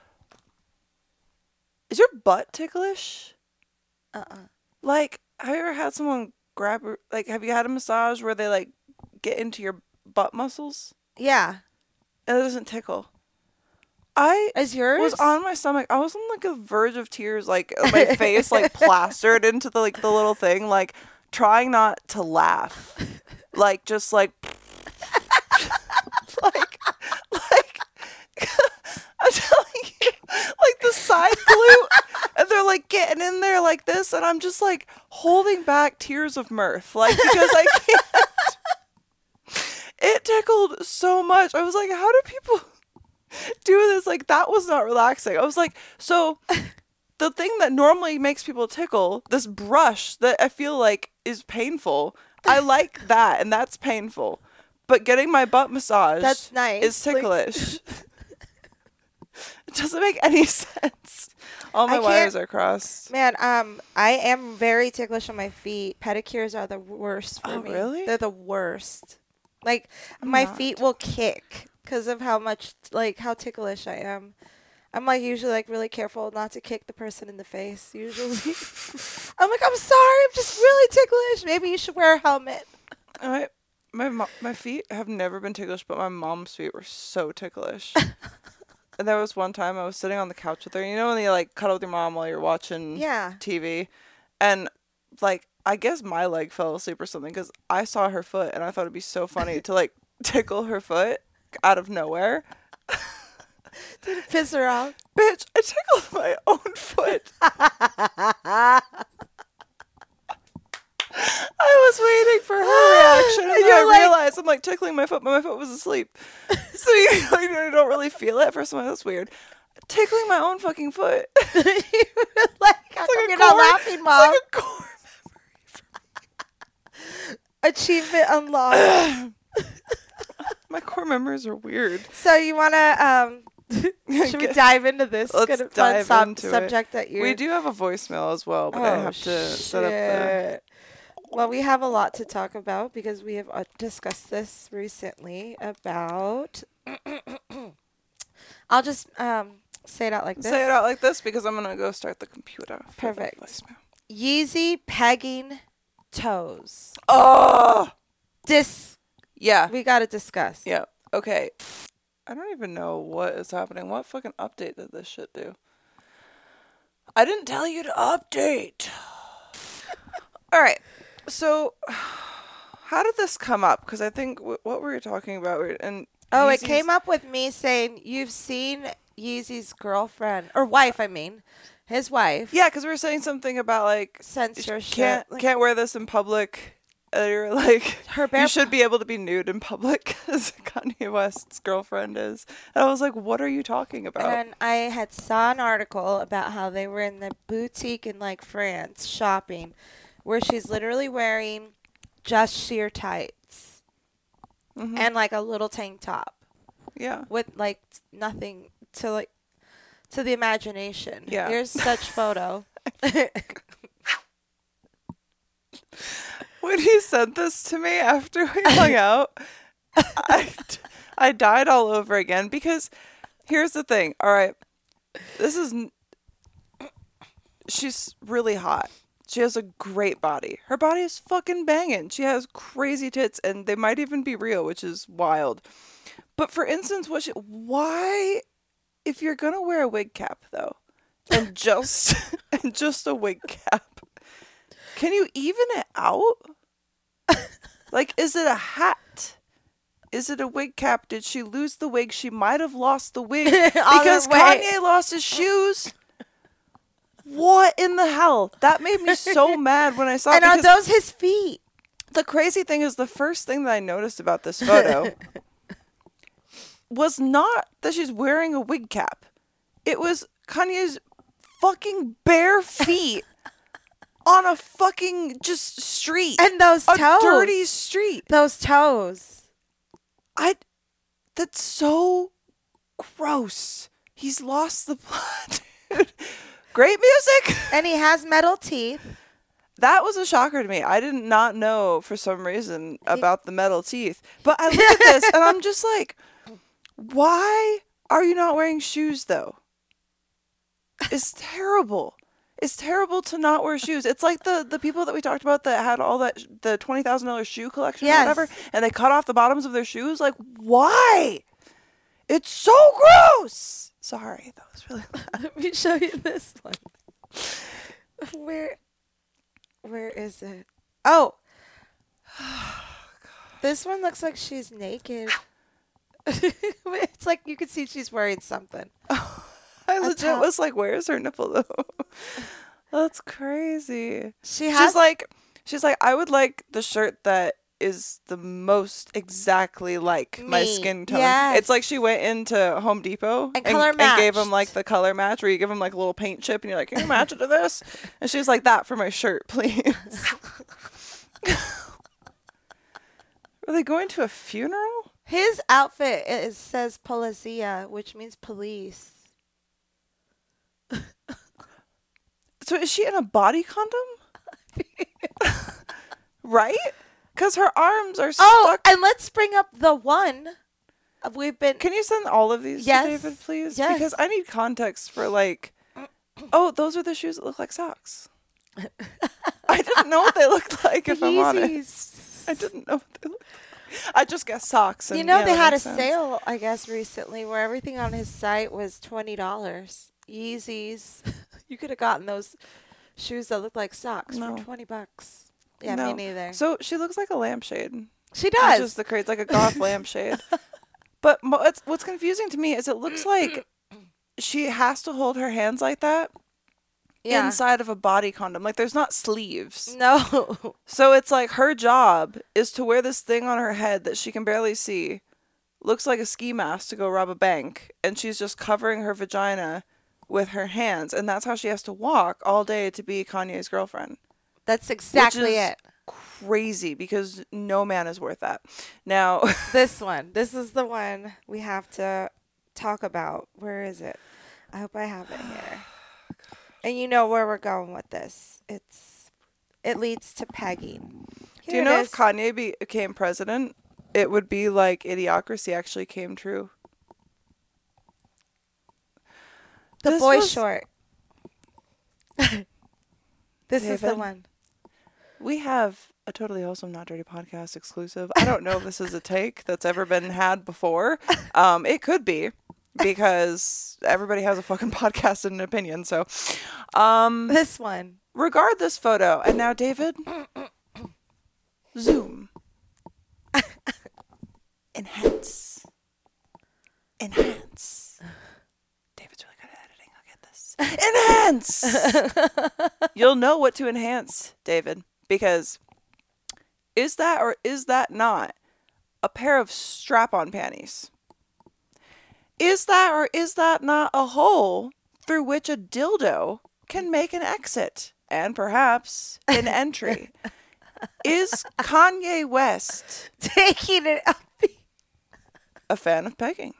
Is your butt ticklish? Uh. uh Like, have you ever had someone grab... your- Like, have you had a massage where they, like, get into your butt muscles? Yeah. And it doesn't tickle. I... Is yours? was on my stomach. I was on like a verge of tears, like my face like plastered into the like the little thing, like trying not to laugh, like just like like like I'm telling you, like the side glute, and they're like getting in there like this, and I'm just like holding back tears of mirth, like because I can't. It tickled so much. I was like, how do people do this? Like, that was not relaxing. I was like, so the thing that normally makes people tickle, this brush that I feel like is painful, I like that, and that's painful. But getting my butt massage That's nice. is Like- ticklish. It doesn't make any sense. All my I can't- wires are crossed. Man, um, I am very ticklish on my feet. Pedicures are the worst for Oh, me. really? They're the worst. Like I'm my not. feet will kick because of how much, like, how ticklish I am. I'm like usually like really careful not to kick the person in the face. Usually, I'm like, I'm sorry, I'm just really ticklish. Maybe you should wear a helmet. My my mo- my feet have never been ticklish, but my mom's feet were so ticklish. And there was one time I was sitting on the couch with her. You know when you like cuddle with your mom while you're watching Yeah. T V, and like I guess my leg fell asleep or something because I saw her foot and I thought it'd be so funny to like tickle her foot out of nowhere. Did it piss her off? Bitch, I tickled my own foot. I was waiting for her reaction, and And then I you're like- realized I'm like tickling my foot, but my foot was asleep. So you, you don't really feel it. First of all, that's weird. tickling my own fucking foot. You were like, how It's come like you're a not core- laughing, Mom? It's like a core Achievement unlocked. My core memories are weird. So you want to, um, should we Get- dive into this Let's good fun dive sub- into it. subject that you're... We do have a voicemail as well, but I Oh, have to set up the... shit. Well, we have a lot to talk about because we have uh, discussed this recently about... I'll just um, say it out like this. Say it out like this because I'm going to go start the computer. for the Perfect. voicemail. Yeezy pegging toes. Oh! Dis... Yeah. We got to discuss. Yeah. Okay. I don't even know what is happening. What fucking update did this shit do? I didn't tell you to update. All right. So, how did this come up? Because I think w- what we were talking about, were- and Oh, it Yeezy's- came up with me saying, you've seen Yeezy's girlfriend, or wife, I mean, his wife, Yeah, because we were saying something about like censorship. can't like, can't wear this in public. Uh, you're like her bare you should be able to be nude in public as Kanye West's girlfriend is. And I was like, what are you talking about? And I had saw an article about how they were in the boutique in like France shopping, where she's literally wearing just sheer tights Mhm. and like a little tank top Yeah. with like nothing to like to the imagination. Yeah. Here's such photo. When he said this to me after we hung out, I, I died all over again because here's the thing. All right. This is. n- She's really hot. She has a great body. Her body is fucking banging. She has crazy tits and they might even be real, which is wild. But for instance, what she, why, if you're going to wear a wig cap though, and just, and just a wig cap, can you even it out? Like, is it a hat? Is it a wig cap? Did she lose the wig? She might have lost the wig On her because way. Kanye lost his shoes. What in the hell? That made me so mad when I saw And it. are because those his feet? the crazy thing is, the first thing that I noticed about this photo was not that she's wearing a wig cap. It was Kanye's fucking bare feet on a fucking just street. And those a toes. dirty street. Those toes. I. That's so gross. He's lost the plot, dude. Great music. And he has metal teeth. That was a shocker to me. I did not know for some reason about the metal teeth. But I look at this and I'm just like, why are you not wearing shoes though? It's terrible. It's terrible to not wear shoes. It's like the, the people that we talked about that had all that the twenty thousand dollars shoe collection Yes. or whatever, and they cut off the bottoms of their shoes. Like, why? It's so gross. Sorry, that was really loud. Let me show you this one. Where, where is it? Oh, this one looks like she's naked. It's like you could see she's wearing something. I legit top. was like, where's her nipple though? That's crazy. She has She's like, she's like, I would like the shirt that is the most exactly like my Me. skin tone. Yes. It's like she went into Home Depot And color and gave matched. him like the color match where you give him like a little paint chip and you're like, can you match it to this? And she's like, that for my shirt, please. Are they going to a funeral? his outfit. It says Polizia, which means police. So is she in a body condom? Right? Because her arms are Oh, stuck. and let's bring up the one we've been. Can you send all of these Yes. to David, please? Yes. Because I need context for like, oh, those are the shoes that look like socks. I didn't know what they looked like, if I'm honest. Yeezys. I didn't know what they looked like. I just guessed socks. And, You know yeah, they that had a makes sense. sale, I guess, recently where everything on his site was twenty dollars. Yeezys. You could have gotten those shoes that look like socks No. for twenty bucks. Yeah, No. me neither. So she looks like a lampshade. She Which does. is the crazy, like a goth lampshade. But mo- it's, what's confusing to me is it looks like she has to hold her hands like that yeah. inside of a body condom. Like there's not sleeves. No. So it's like her job is to wear this thing on her head that she can barely see looks like a ski mask to go rob a bank, and she's just covering her vagina with her hands, and that's how she has to walk all day to be Kanye's girlfriend. That's exactly Which is it. Crazy, because no man is worth that. Now, This one. This is the one we have to talk about. Where is it? I hope I have it here. And you know where we're going with this. It's it leads to pegging. do you Here it know is. if Kanye be- became president, it would be like Idiocracy actually came true? The This boy was- short. This is the David? one. We have a Totally Wholesome Not Dirty podcast exclusive. I don't know if this is a take that's ever been had before. Um, it could be, because everybody has a fucking podcast and an opinion. So, um, This one. regard this photo. And now, David, zoom. Enhance. Enhance. David's really good at editing. I'll get this. Enhance! You'll know what to enhance, David, because is that or is that not a pair of strap-on panties? Is that or is that not a hole through which a dildo can make an exit and perhaps an entry? Is Kanye West Taking it up. a fan of pegging?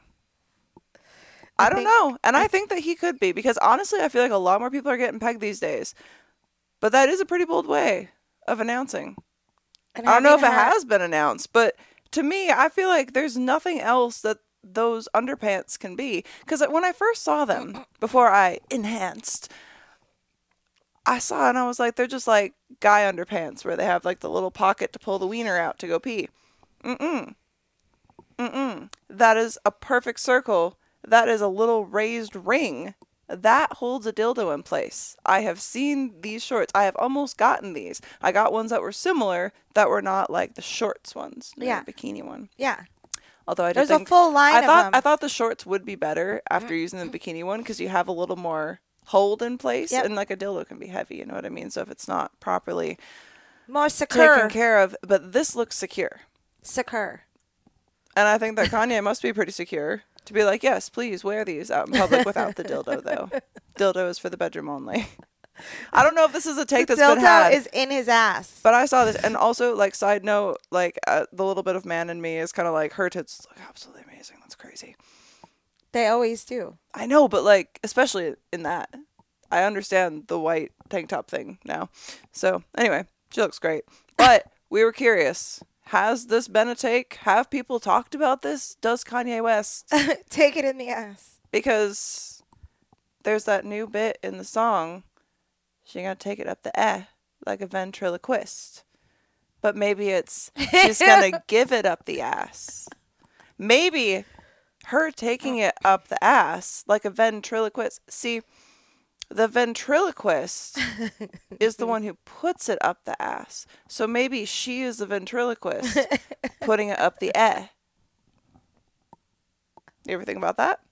I, I don't think- know. And I think that he could be, because honestly, I feel like a lot more people are getting pegged these days. But that is a pretty bold way of announcing. And I don't know if having it her- has been announced, but to me, I feel like there's nothing else that those underpants can be. Because when I first saw them, before I enhanced, I saw and I was like, they're just like guy underpants where they have like the little pocket to pull the wiener out to go pee. Mm-mm. Mm-mm. That is a perfect circle. That is a little raised ring. That holds a dildo in place. I have seen these shorts. I have almost gotten these. I got ones that were similar that were not like the shorts ones. you know, Yeah. The bikini one. Yeah. Although I did There's a think, full line I of thought them. I thought the shorts would be better after using the bikini one, because you have a little more hold in place, Yep. and like a dildo can be heavy. You know what I mean? So if it's not properly More secure. taken care of, but this looks secure, Secure. and I think that Kanye must be pretty secure to be like, yes, please wear these out in public without the dildo, though. Dildo is for the bedroom only. I don't know if this is a take The that's been dildo had. is in his ass. But I saw this, and also, like, side note, like, uh, the little bit of man in me is kind of like, her tits look absolutely amazing. That's crazy. They always do. I know, but, like, especially in that. I understand the white tank top thing now. So, anyway, she looks great. But we were curious. Has this been a take? Have people talked about this? Does Kanye West? Take it in the ass. Because there's that new bit in the song. She gonna take it up the eh like a ventriloquist. But maybe it's she's gonna give it up the ass. Maybe her taking it up the ass like a ventriloquist. See, the ventriloquist is the one who puts it up the ass. So maybe she is the ventriloquist putting it up the eh. You ever think about that?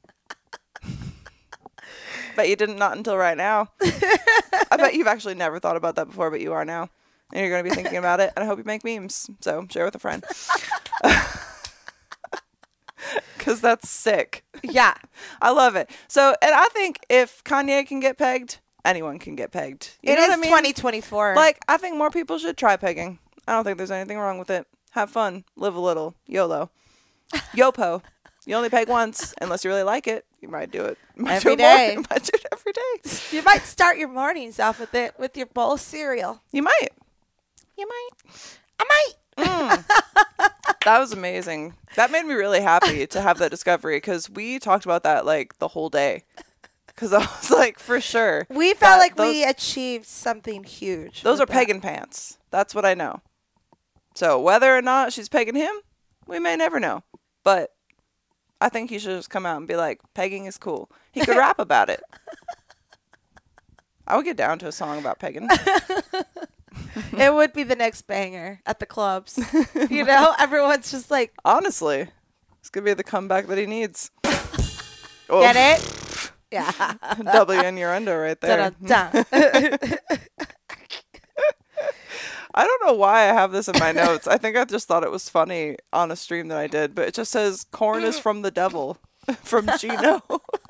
Bet you didn't, not until right now. I bet you've actually never thought about that before, but you are now. And you're going to be thinking about it. And I hope you make memes. So share with a friend. Because that's sick. Yeah. I love it. So, and I think if Kanye can get pegged, anyone can get pegged. You It know is what I mean? twenty twenty-four. Like, I think more people should try pegging. I don't think there's anything wrong with it. Have fun. Live a little. YOLO. YOPO. You only peg once. Unless you really like it. You might do it. You might Every do it more. day. You might do it every day. You might start your mornings off with it with your bowl of cereal. You might. You might. I might. That was amazing. That made me really happy to have that discovery, because we talked about that like the whole day. Because I was like, for sure. We felt that like those, we achieved something huge. Those are with that. pagan pants. That's what I know. So whether or not she's pegging him, we may never know. But I think he should just come out and be like, pegging is cool. He could rap about it. I would get down to a song about pegging. It would be the next banger at the clubs. You know, everyone's just like, Honestly, it's going to be the comeback that he needs. Oh, get it? Yeah. double innuendo right there. Dun-dun-dun. I don't know why I have this in my notes. I think I just thought it was funny on a stream that I did, but it just says corn is from the devil from Gino.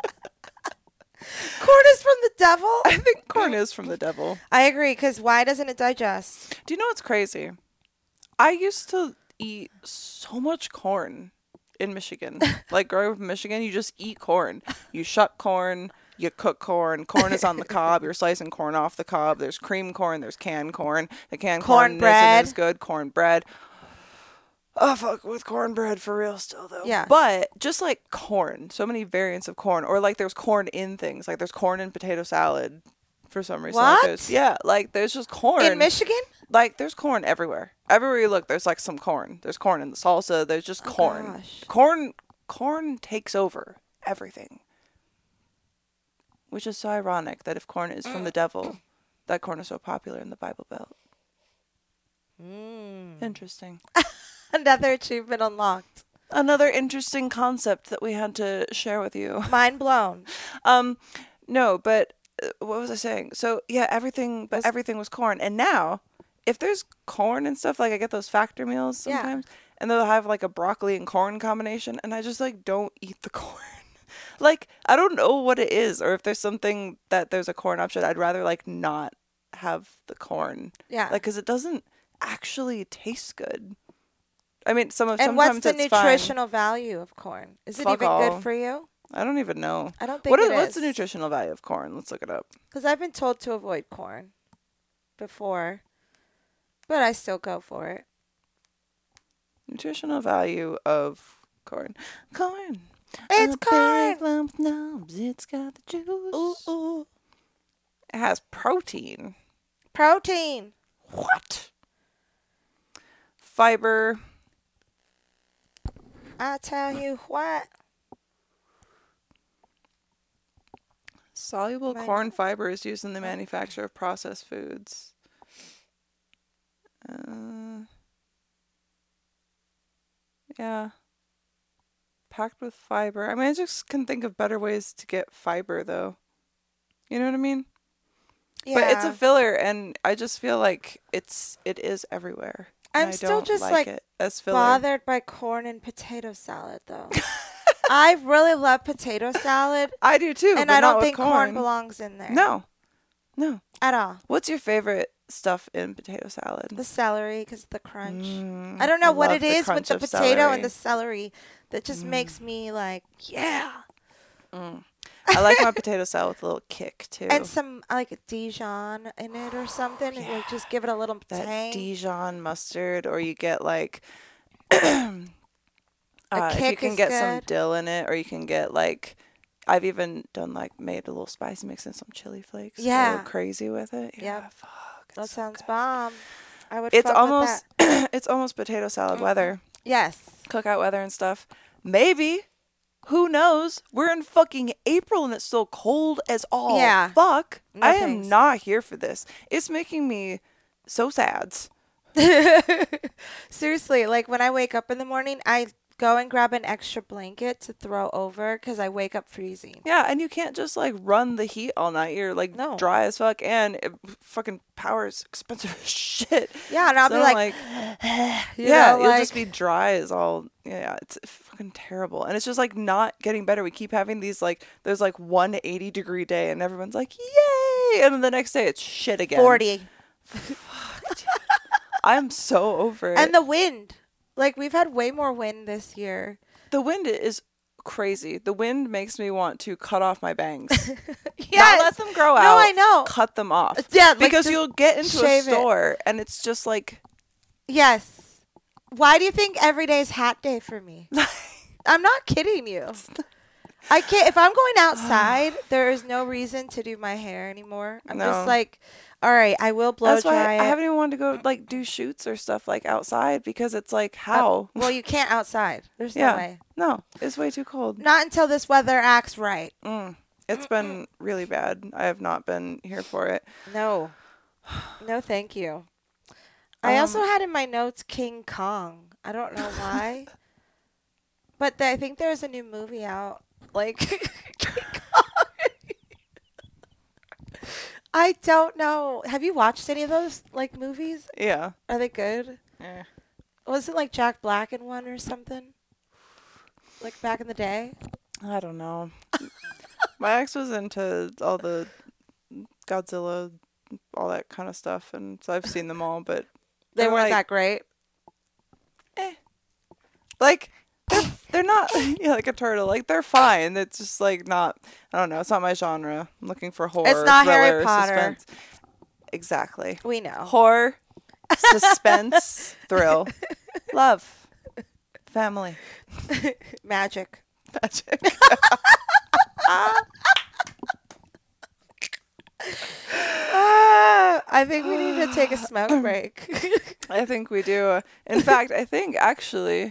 Corn is from the devil? I think corn is from the devil. I agree, because why doesn't it digest? Do you know what's crazy? I used to eat so much corn in Michigan. Like growing up in Michigan, you just eat corn. You shuck corn, you cook corn. Corn is on the cob. You're slicing corn off the cob. There's cream corn. There's canned corn. The canned corn isn't Cornbread. as good. Cornbread. Oh, fuck with cornbread for real still, though. Yeah. But just like corn, so many variants of corn. Or like there's corn in things. Like there's corn in potato salad for some reason. Like What? there's- yeah, like there's just corn. In Michigan? Like there's corn everywhere. Everywhere you look, there's like some corn. There's corn in the salsa. There's just Oh, corn. gosh. Corn corn takes over everything. Which is so ironic that if corn is from the devil, that corn is so popular in the Bible Belt. Mm. Interesting. Another achievement unlocked. Another interesting concept that we had to share with you. Mind blown. Um, no, but uh, what was I saying? So yeah, everything, but Was- everything was corn. And now, if there's corn and stuff, like I get those factor meals Yeah. sometimes, and they'll have like a broccoli and corn combination, and I just like don't eat the corn. Like I don't know what it is, or if there's something that there's a corn option, I'd rather like not have the corn, Yeah. like because it doesn't actually taste good. I mean, some of and sometimes what's the it's fine. nutritional value of corn? Is it Fuck even all. good for you? I don't even know. I don't think What it is, what's the is. nutritional value of corn? Let's look it up. Because I've been told to avoid corn before, but I still go for it. Nutritional value of corn. Corn. It's A corn. big lump of knobs. It's got the juice. Ooh, ooh. It has protein. Protein. What? Fiber. I tell you what. Soluble Mine- corn fiber is used in the manufacture of processed foods. Uh, yeah. Packed with fiber. I mean, I just can think of better ways to get fiber, though. You know what I mean? Yeah. But it's a filler, and I just feel like it's it is everywhere. and I'm I still don't just, like, like, it as filler. bothered by corn and potato salad, though. I really love potato salad, I do too, and but I not don't with think corn. belongs in there. No, no. At all. What's your favorite stuff in potato salad? The celery, because of the crunch. Mm, I don't know what love it the is with crunch the of potato celery. and the celery that just makes me like, yeah. Mm. I like my potato salad with a little kick too. And some like Dijon in it or something. It would just give it a little that tang. Dijon mustard, or you get like, uh, if you kick can is get some good. dill in it, or you can get like, I've even done like made a little spicy mix in some chili flakes. Yeah. Go crazy with it. Yeah, Yep. fuck. That it's so sounds good. bomb. I would. It's fuck with almost that. it's almost potato salad weather, Yes. cookout weather and stuff. Maybe. Who knows? We're in fucking April and it's still cold as all Yeah. fuck. No I am thanks. not here for this. It's making me so sad. Seriously, like when I wake up in the morning, I go and grab an extra blanket to throw over because I wake up freezing. Yeah, and you can't just like run the heat all night. You're like No. dry as fuck, and it, fucking power is expensive as shit. Yeah, and I'll So, be like, you yeah, know, you'll like, just be dry as all. Yeah, it's fucking terrible, and it's just like not getting better. We keep having these like there's like one eighty degree day, and everyone's like, yay, and then the next day it's shit again. forty. I'm so over it. And the wind. Like, we've had way more wind this year. the wind is crazy. The wind makes me want to cut off my bangs. Yes. Not let them grow out. No, I know. Cut them off. Yeah, like, because just you'll get into a shave it. store and it's just like Yes. Why do you think every day is hat day for me? I'm not kidding you. I can't. If I'm going outside, there is no reason to do my hair anymore. I'm No. just like, all right, I will blow that's why dry I it. haven't even wanted to go like do shoots or stuff like outside because it's like how? Well, you can't outside. There's yeah. no way. No, it's way too cold. Not until this weather acts right. Mm. It's been really bad. I have not been here for it. No. No, thank you. I Um, also had in my notes King Kong. I don't know why. But th- I think there's a new movie out. Like, King Kong. I don't know. Have you watched any of those like movies? Yeah. Are they good? Eh. Wasn't like Jack Black in one or something? Like back in the day? I don't know. My ex was into all the Godzilla, all that kind of stuff, and so I've seen them all, but They they're weren't like, that great. eh. Like, they're, they're not, yeah, like a turtle. Like, they're fine. It's just, like, not, I don't know. It's not my genre. I'm looking for horror. It's not Harry thriller, Potter. suspense. Exactly. We know. Horror, suspense, thrill, love, family, Magic. magic. Ah, I think we need to take a smoke break. I think we do. In fact, I think actually,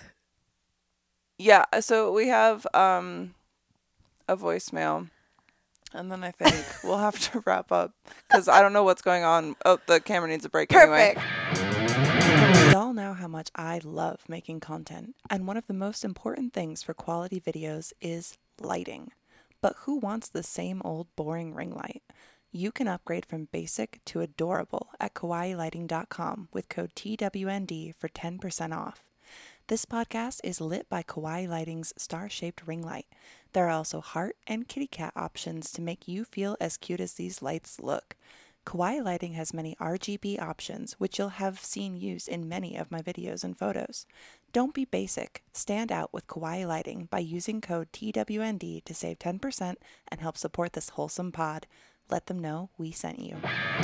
yeah. So we have um, a voicemail, and then I think we'll have to wrap up because I don't know what's going on. Oh, the camera needs a break Perfect. anyway. You all know how much I love making content, and one of the most important things for quality videos is lighting. But who wants the same old boring ring light? You can upgrade from basic to adorable at kawaii lighting dot com with code T W N D for ten percent off. This podcast is lit by Kawaii Lighting's star-shaped ring light. There are also heart and kitty cat options to make you feel as cute as these lights look. Kawaii Lighting has many R G B options, which you'll have seen used in many of my videos and photos. Don't be basic. Stand out with Kawaii Lighting by using code T W N D to save ten percent and help support this wholesome pod. Let them know we sent you.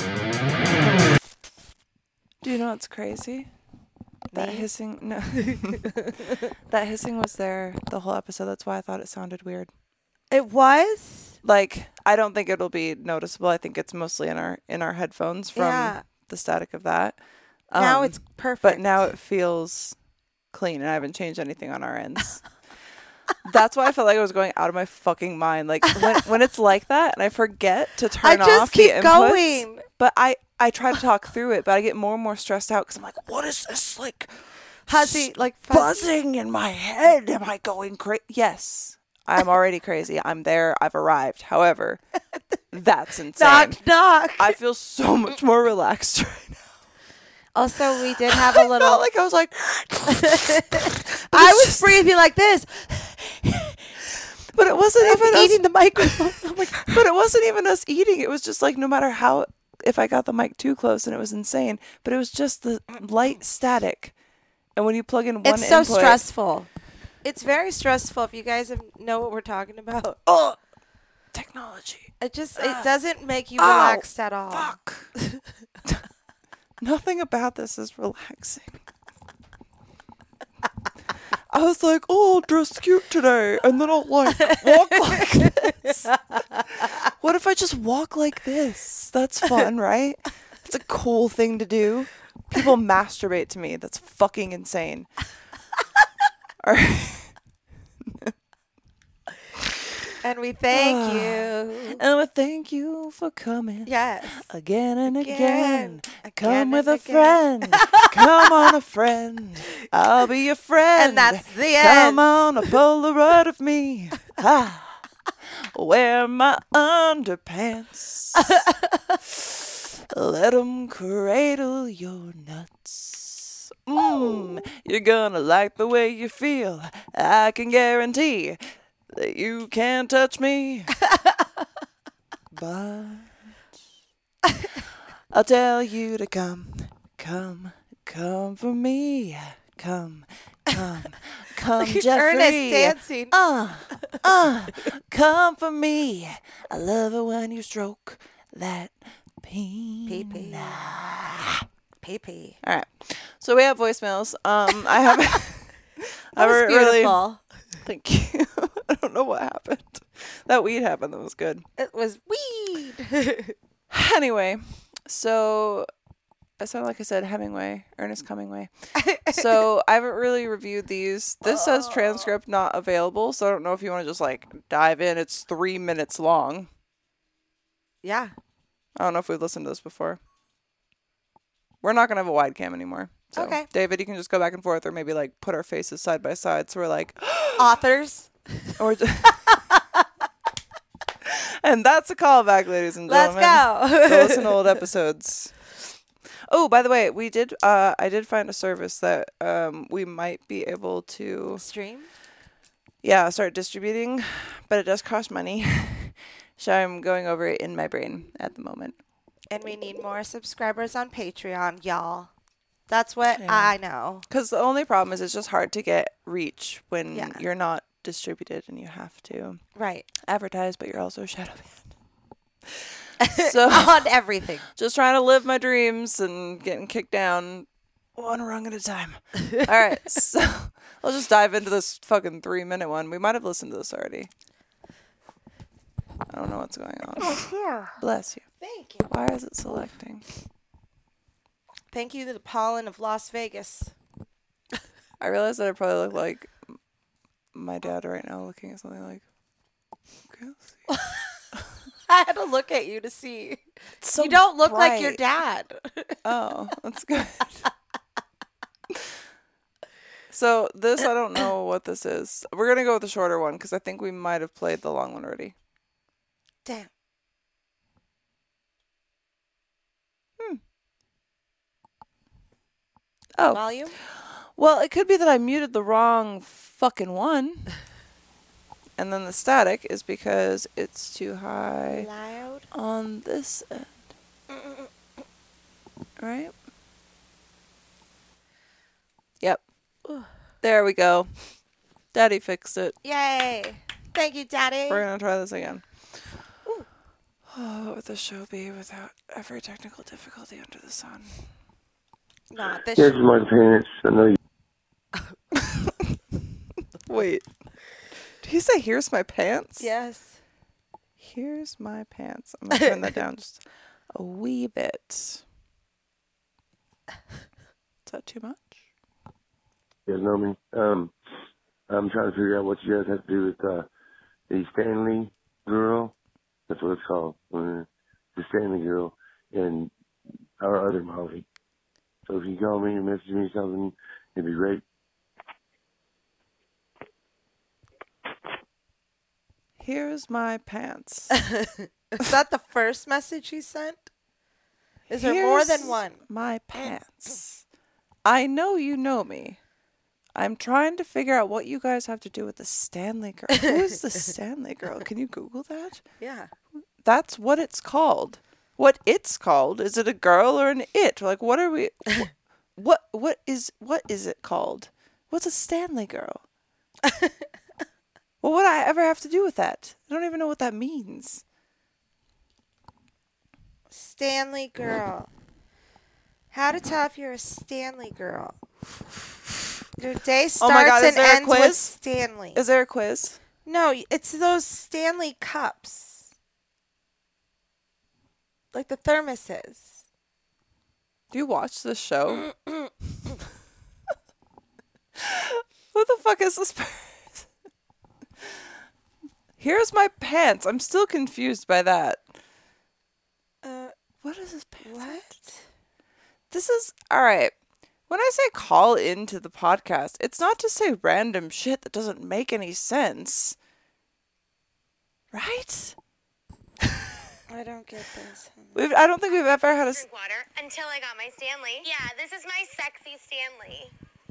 Do you know what's crazy? That Me? hissing, no. That hissing was there the whole episode. That's why I thought it sounded weird. It was? Like, I don't think it'll be noticeable. I think it's mostly in our in our headphones from Yeah. the static of that. Now Um, it's perfect. But now it feels clean, and I haven't changed anything on our ends. That's why I felt like I was going out of my fucking mind. Like when when it's like that, and I forget to turn I just off keep the inputs. going. But I I try to talk through it, but I get more and more stressed out because I'm like, what is this like? Fuzzy, like fuzzy. Buzzing in my head. Am I going crazy? Yes, I'm already crazy. I'm there. I've arrived. However, that's insane. Knock, knock. I feel so much more relaxed right now. Also, we did have a I little. felt like I was like, I was breathing like this, but it wasn't even us, eating the microphone. I'm like, but it wasn't even us eating. It was just like no matter how, if I got the mic too close, and it was insane. But it was just the light static, and when you plug in one it's so input, stressful. It's very stressful. If you guys have, know what we're talking about, oh, technology. it just it doesn't make you Ow, relaxed at all. Fuck. Nothing about this is relaxing. I was like, oh, I'll dress cute today, and then I'll like walk like this. What if I just walk like this? That's fun, right? It's a cool thing to do. People masturbate to me. That's fucking insane. All right. And we thank you. And we thank you for coming. Yes. Again and again. Again. Come Again with and a again. friend. Come on, a friend. I'll be your friend. And that's the Come end. on, a Polaroid of me. Ah, wear my underpants. Let 'em cradle your nuts. Mmm, you're gonna like the way you feel. I can guarantee that you can't touch me. But I'll tell you to come, come, come for me. Come, come, come, Jeffrey. Ernest dancing. Uh, uh, come for me. I love it when you stroke that peen. Pee-pee. Pee-pee. All right. So we have voicemails. Um, I have. That was beautiful. Thank you. I don't know what happened. That weed happened. That was good. It was weed. Anyway, so I sound like I said Hemingway, Ernest Hemingway. So I haven't really reviewed these. This says transcript not available, so I don't know if you want to just like dive in. It's three minutes long. Yeah. I don't know if we've listened to this before. We're not gonna have a wide cam anymore. So Okay. David, you can just go back and forth, or maybe like put our faces side by side, so we're like Authors. or And that's a callback, ladies and Let's gentlemen. go. Go listen to old episodes. Oh, by the way, we did. Uh, I did find a service that um we might be able to, Stream? yeah, start distributing, but it does cost money. So I'm going over it in my brain at the moment. And we need more subscribers on Patreon, y'all. That's what Yeah. I know. Because the only problem is it's just hard to get reach when Yeah. you're not distributed and you have to Right. advertise, but you're also shadow banned. So On everything. just trying to live my dreams and getting kicked down one rung at a time. All right, so let's just dive into this fucking three minute one. We might have listened to this already. I don't know what's going on. Bless you. Thank you. Why is it selecting? Thank you to the pollen of Las Vegas. I realize that I probably look like m- my dad right now, looking at something like, okay, let's see. I had to look at you to see. It's so you don't look like your bright. dad. Oh, that's good. So this, I don't know what this is. We're going to go with the shorter one because I think we might have played the long one already. Damn. Oh, Volume? well, it could be that I muted the wrong fucking one. And then the static is because it's too high Loud? on this end. Right? Yep. There we go. Daddy fixed it. Yay. Thank you, Daddy. We're going to try this again. Oh, what would the show be without every technical difficulty under the sun? Not this. Here's my pants. I know you. Wait. Did you say, here's my pants? Yes. Here's my pants. I'm going to turn that down just a wee bit. Is that too much? You guys know me. Um, I'm trying to figure out what you guys have to do with uh, the Stanley girl. That's what it's called. Uh, the Stanley girl and our other Molly. So if you call me and message me something, it'd be great. Here's my pants. Is that the first message he sent? Is there more than Here's one? My pants. I know you know me. I'm trying to figure out what you guys have to do with the Stanley girl. Who is the Stanley girl? Can you Google that? Yeah. That's what it's called. What it's called? Is it a girl or an it? Like, what are we? Wh- what what is what is it called? What's a Stanley girl? What would I ever have to do with that? I don't even know what that means. Stanley girl. How to tell if you're a Stanley girl. Your day Oh my starts God, is and there a ends with quiz? Stanley. Is there a quiz? No, it's those Stanley cups. Like the thermoses. Do you watch this show? What the fuck is this person? Here's my pants. I'm still confused by that. Uh, What is this pants? what? This is all right. When I say call into the podcast, it's not to say random shit that doesn't make any sense. Right? I don't get this. We've, I don't think we've ever had a. s- Drink water until I got my Stanley. Yeah, this is my sexy Stanley.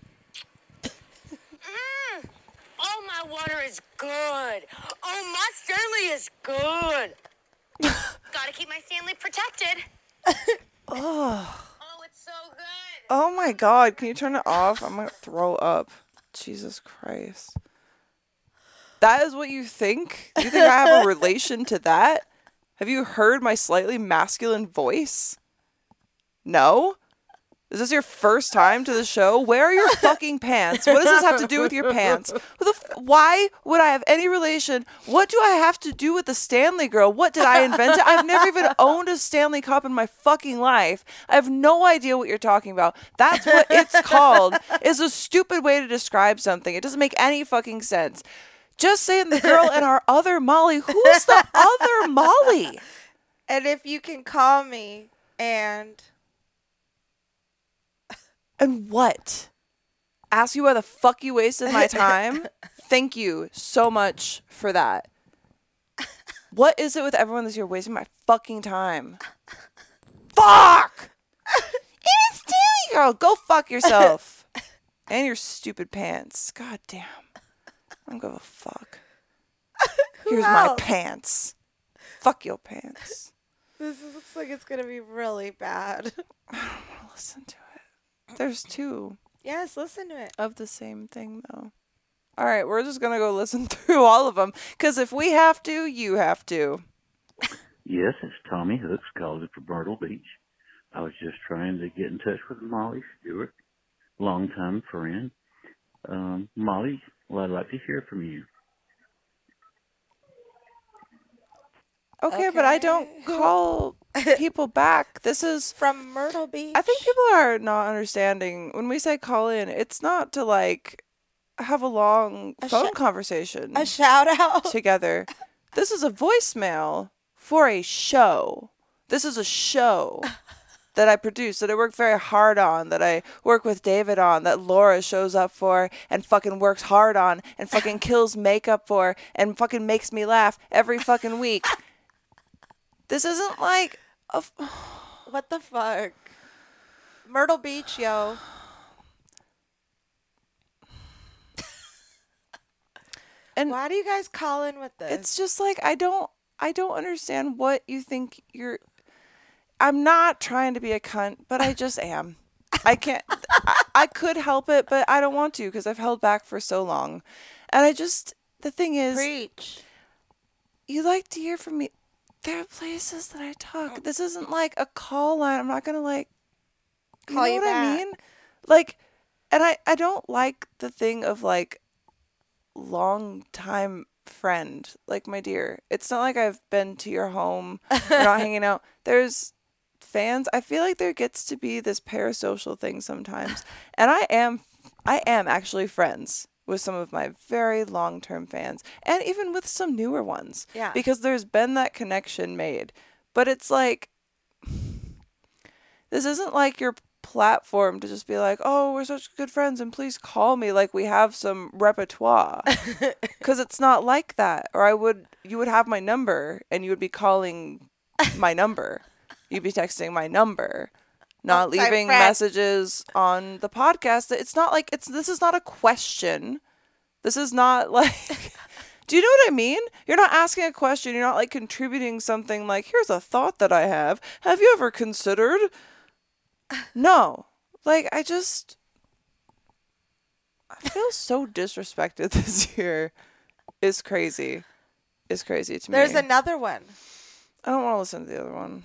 mm. Oh, my water is good. Oh, my Stanley is good. Gotta keep my Stanley protected. Oh. Oh, it's so good. Oh my God. Can you turn it off? I'm going to throw up. Jesus Christ. That is what you think? You think I have a relation to that? Have you heard my slightly masculine voice? No? Is this your first time to the show? Where are your fucking pants? What does this have to do with your pants? Who the f- why would I have any relation? What do I have to do with the Stanley girl? What did I invent it? I've never even owned a Stanley cup in my fucking life. I have no idea what you're talking about. That's what it's called. Is a stupid way to describe something. It doesn't make any fucking sense. Just saying the girl and our other Molly. Who's the other Molly? And if you can call me and And what? Ask you why the fuck you wasted my time? Thank you so much for that. What is it with everyone this year wasting my fucking time? Fuck! It is daily, girl. Go fuck yourself. And your stupid pants. God damn. I don't give a fuck. Here's my else? pants. Fuck your pants. This looks like it's gonna be really bad. I don't want to listen to it. There's two Yes, listen to it. of the same thing, though. All right, we're just going to go listen through all of them. Because if we have to, you have to. Yes, it's Tommy Hooks, calling from Myrtle Beach. I was just trying to get in touch with Molly Stewart, longtime friend. Um, Molly, well, I'd like to hear from you. Okay, but I Okay. don't call people back. This is... From Myrtle Beach. I think people are not understanding. When we say call in, it's not to, like, have a long A phone sh- conversation a shout out. together. This is a voicemail for a show. This is a show that I produce, that I work very hard on, that I work with David on, that Laura shows up for and fucking works hard on and fucking kills makeup for and fucking makes me laugh every fucking week. This isn't like a... F- What the fuck? Myrtle Beach, yo. and Why do you guys call in with this? it's just like I don't I don't understand what you think you're... I'm not trying to be a cunt, but I just am. I can't... I, I could help it, but I don't want to because I've held back for so long. And I just... The thing is... Preach. You like to hear from me. There are places that I talk. This isn't like a call line. I'm not going to like... You Call know you what I back. mean? Like... And I, I don't like the thing of like... long time friend, like my dear. It's not like I've been to your home. We're not hanging out. There's fans. I feel like there gets to be this parasocial thing sometimes, and I am, I am actually friends with some of my very long-term fans, and even with some newer ones. Yeah. Because there's been that connection made, but it's like, this isn't like your platform to just be like, oh, we're such good friends and please call me like we have some repertoire, because it's not like that. Or I would you would have my number and you would be calling my number, you'd be texting my number, not Outside leaving friend. messages on the podcast. It's not like it's this is not a question. This is not like do you know what I mean? You're not asking a question. You're not like contributing something like, here's a thought that I have. Have you ever considered? No. Like, I just... I feel so disrespected this year. It's crazy. It's crazy to me. There's another one. I don't want to listen to the other one.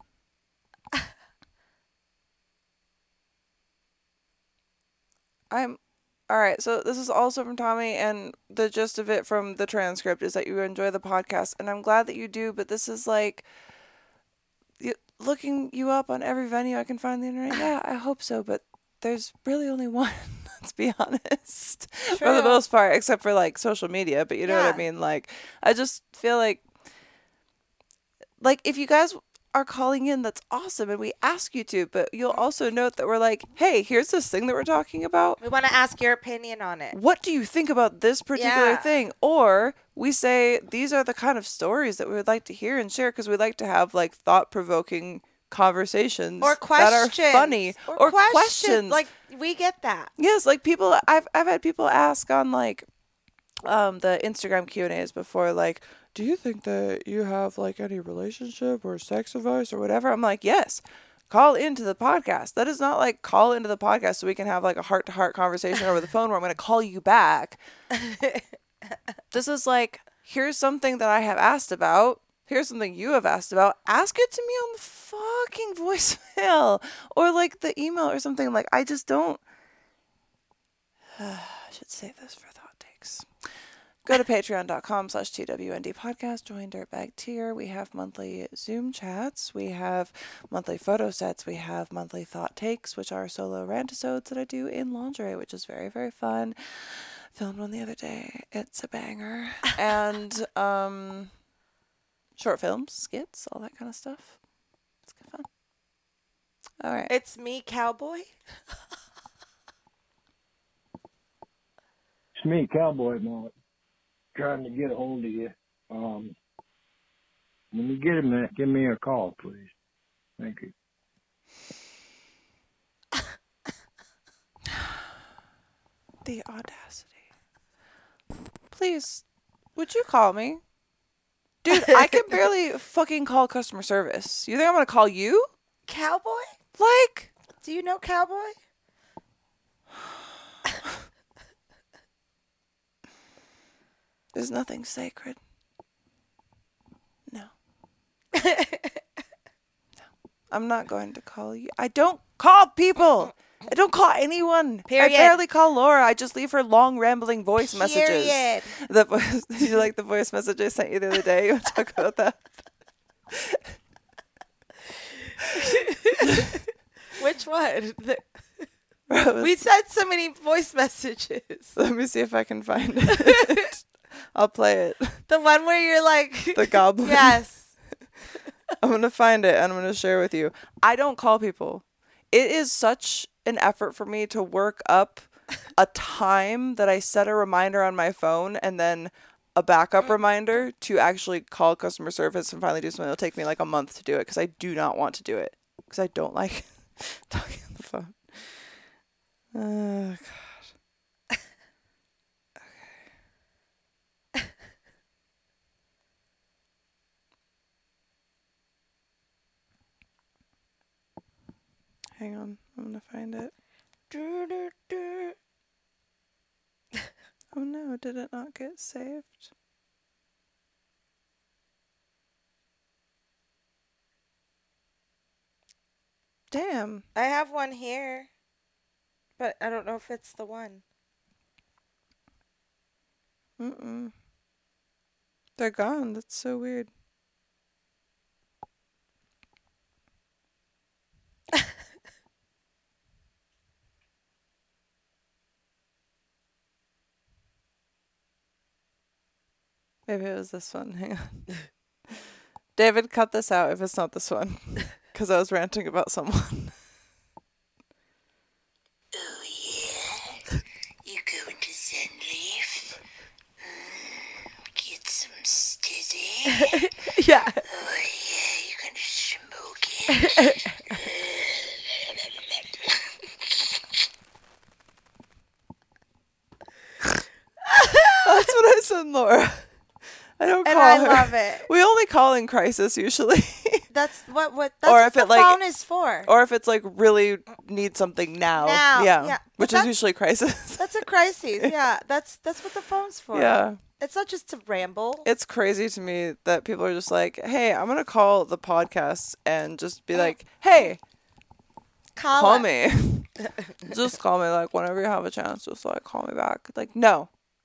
I'm... Alright, so this is also from Tommy, and the gist of it from the transcript is that you enjoy the podcast, and I'm glad that you do, but this is like... You, looking you up on every venue I can find on the internet. Yeah, I hope so, but there's really only one. Let's be honest, for the True. most part, except for like social media. But you know what Yeah. I mean. Like, I just feel like, like if you guys are calling in, that's awesome, and we ask you to. But you'll also note that we're like, hey, here's this thing that we're talking about. We want to ask your opinion on it. What do you think about this particular Yeah. thing? Or we say these are the kind of stories that we would like to hear and share because we'd like to have like thought-provoking conversations Or questions. that are funny Or, questions. Like, we get that. yes, like people I've I've had people ask on like um the Instagram Q and A's before, like, do you think that you have like any relationship or sex advice or whatever? I'm like, yes. Call into the podcast. That is not like call into the podcast so we can have like a heart to heart conversation over the phone where I'm going to call you back. This is like, here's something that I have asked about. Here's something you have asked about. Ask it to me on the fucking voicemail or like the email or something. Like, I just don't. I should save this for thought takes. Go to patreon.com slash TWND podcast. Join Dirtbag Tier. We have monthly Zoom chats. We have monthly photo sets. We have monthly thought takes, which are solo rantisodes that I do in lingerie, which is very, very fun. Filmed one the other day. It's a banger. And um, short films, skits, all that kind of stuff. It's good fun. All right. It's me, cowboy. It's me, Cowboy Mullet, trying to get a hold of you. Um, when you get a minute, give me a call, please. Thank you. The audacity. Please, would you call me? Dude, I can barely fucking call customer service. You think I'm gonna call you? Cowboy? Like, Do you know Cowboy? there's nothing sacred. No. I'm not going to call you. I don't call people. I don't call anyone. Period. I barely call Laura. I just leave her long, rambling voice messages. Period. The voice, you like the voice message I sent you the other day? You want to talk about that? Which one? The- Rose, we sent so many voice messages. let me see if I can find it. I'll play it. The one where you're like, The goblin. yes. I'm going to find it and I'm going to share with you. I don't call people. It is such an effort for me to work up a time that I set a reminder on my phone and then a backup reminder to actually call customer service and finally do something. It'll take me like a month to do it because I do not want to do it because I don't like talking on the phone. Oh, God. Hang on, I'm gonna find it. Oh no, did it not get saved? Damn. I have one here, but I don't know if it's the one. Mm-mm. They're gone. That's so weird. Maybe it was this one. Hang on. David, cut this out if it's not this one. Because I was ranting about someone. Oh, yeah. You going to Zen Leaf? Mm, get some steady. Yeah. Oh, yeah, you're going to smoke it. That's what I said, Laura. I don't And call I her. love it. We only call in crisis usually. That's what what that's Or what if the it, like- phone is for. Or if it's like really need something now. Now, yeah. yeah. But Which is that's- usually crisis. That's a crisis. Yeah, that's that's what the phone's for. Yeah. It's not just to ramble. It's crazy to me that people are just like, hey, I'm going to call the podcast and just be like, hey, Call, call us. me. Just call me, like, whenever you have a chance, just like, call me back. Like, no.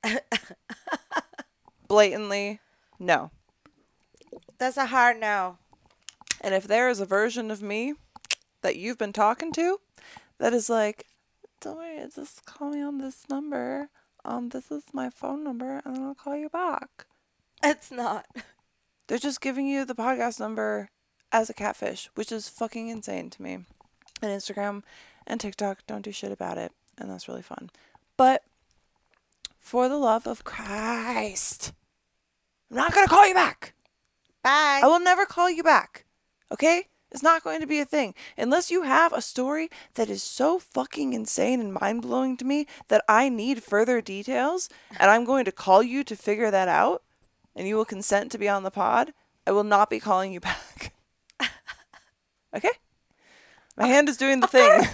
Blatantly, no. That's a hard no. And if there is a version of me that you've been talking to that is like, don't worry, just call me on this number. Um, this is my phone number, and then I'll call you back. It's not. They're just giving you the podcast number as a catfish, which is fucking insane to me. And Instagram and TikTok don't do shit about it, and that's really fun. But for the love of Christ, I'm not going to call you back. Bye. I will never call you back. Okay? It's not going to be a thing. Unless you have a story that is so fucking insane and mind-blowing to me that I need further details, and I'm going to call you to figure that out, and you will consent to be on the pod, I will not be calling you back. Okay? My hand is doing the thing.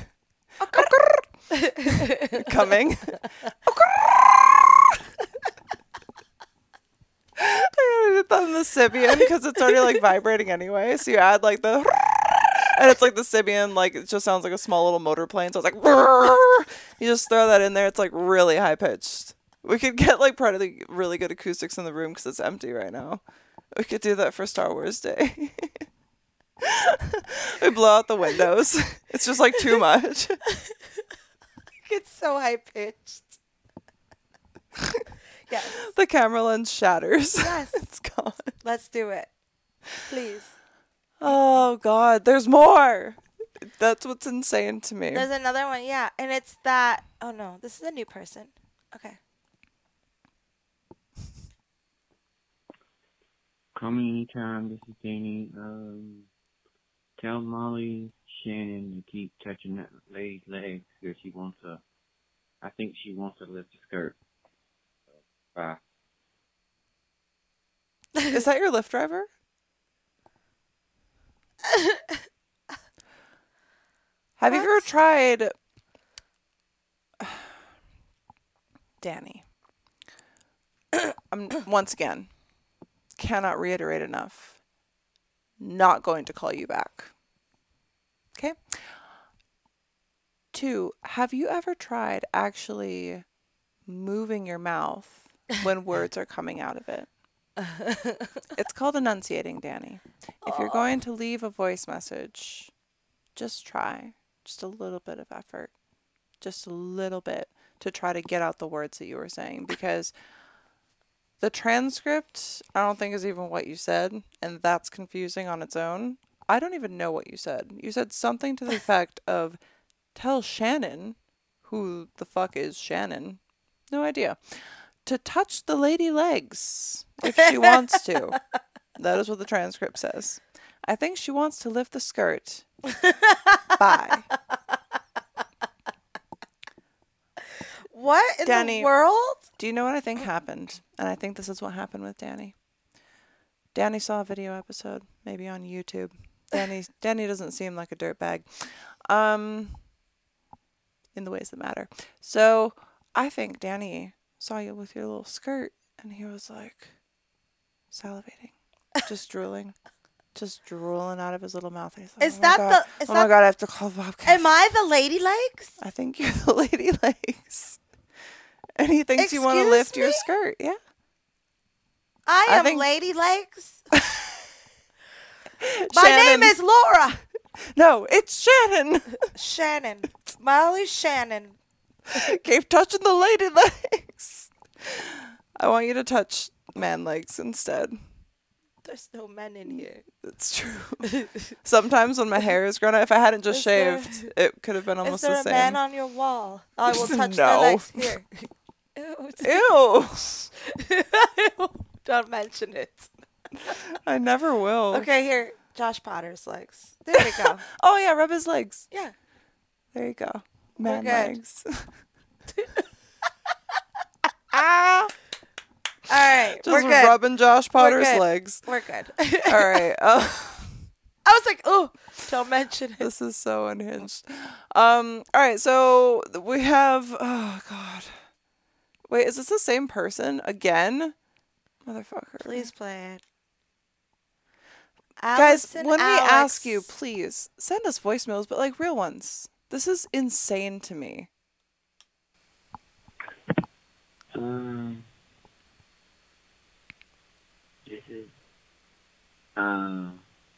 Coming. I gotta do that in the Sybian because it's already like vibrating anyway. So you add like the and it's like the Sybian, like it just sounds like a small little motor plane. So it's like you just throw that in there. It's like really high pitched. We could get like probably really good acoustics in the room because it's empty right now. We could do that for Star Wars Day. We blow out the windows. It's just like too much. It's so high pitched. Yes. The camera lens shatters. Yes. It's gone. Let's do it. Please. Oh God, there's more. That's what's insane to me. There's another one, yeah. And it's that oh no, this is a new person. Okay. call me anytime. This is Danny. Um, tell Molly Shannon to keep touching that lady's legs because she wants to. I think she wants to lift the skirt. Bye. Is that your Lyft driver? Have you ever What? tried Danny? I'm once again cannot reiterate enough. Not going to call you back. Okay? Two, have you ever tried actually moving your mouth when words are coming out of it? It's called enunciating, Danny. If you're going to leave a voice message, just try. Just a little bit of effort. Just a little bit to try to get out the words that you were saying, because the transcript, I don't think is even what you said, and that's confusing on its own. I don't even know what you said. You said something to the effect of, tell Shannon, who the fuck is Shannon? No idea. To touch the lady legs if she wants to. That is what the transcript says. I think she wants to lift the skirt. Bye. What in Danny, the world? Do you know what I think happened? And I think this is what happened with Danny. Danny saw a video episode, maybe on YouTube. Danny Danny doesn't seem like a dirtbag. Um, in the ways that matter. So I think Danny saw you with your little skirt, and he was like salivating, just drooling, just drooling out of his little mouth. He's like, Is oh that my God. the? Is oh that, my God, I have to call Bobcat. Am I the lady legs? I think you're the lady legs. And he thinks you want to Excuse lift your me? skirt. Yeah. I I am think- lady legs. My Shannon. name is Laura No, it's Shannon. Shannon. Molly Shannon. Keep touching the lady legs. I want you to touch man legs instead. There's no men in here. It's true. Sometimes when my hair is grown out, if I hadn't just Is there- shaved, it could have been almost Is there the a same. man on your wall? I will touch No. their legs here. Ew. Ew. Don't mention it. I never will. Okay, here. Josh Potter's legs. There we go. Oh, yeah, rub his legs. Yeah. There you go. We're Man good. legs. ah! All right. Just we're good. rubbing Josh Potter's good. legs. We're good. All right. Uh, I was like, oh, don't mention it. this is so unhinged. Um. All right. So we have. Oh God. Wait, is this the same person again? Motherfucker. Please play it. Guys, Allison when we Alex. ask you, please send us voicemails, but like real ones. This is insane to me. Um, this is um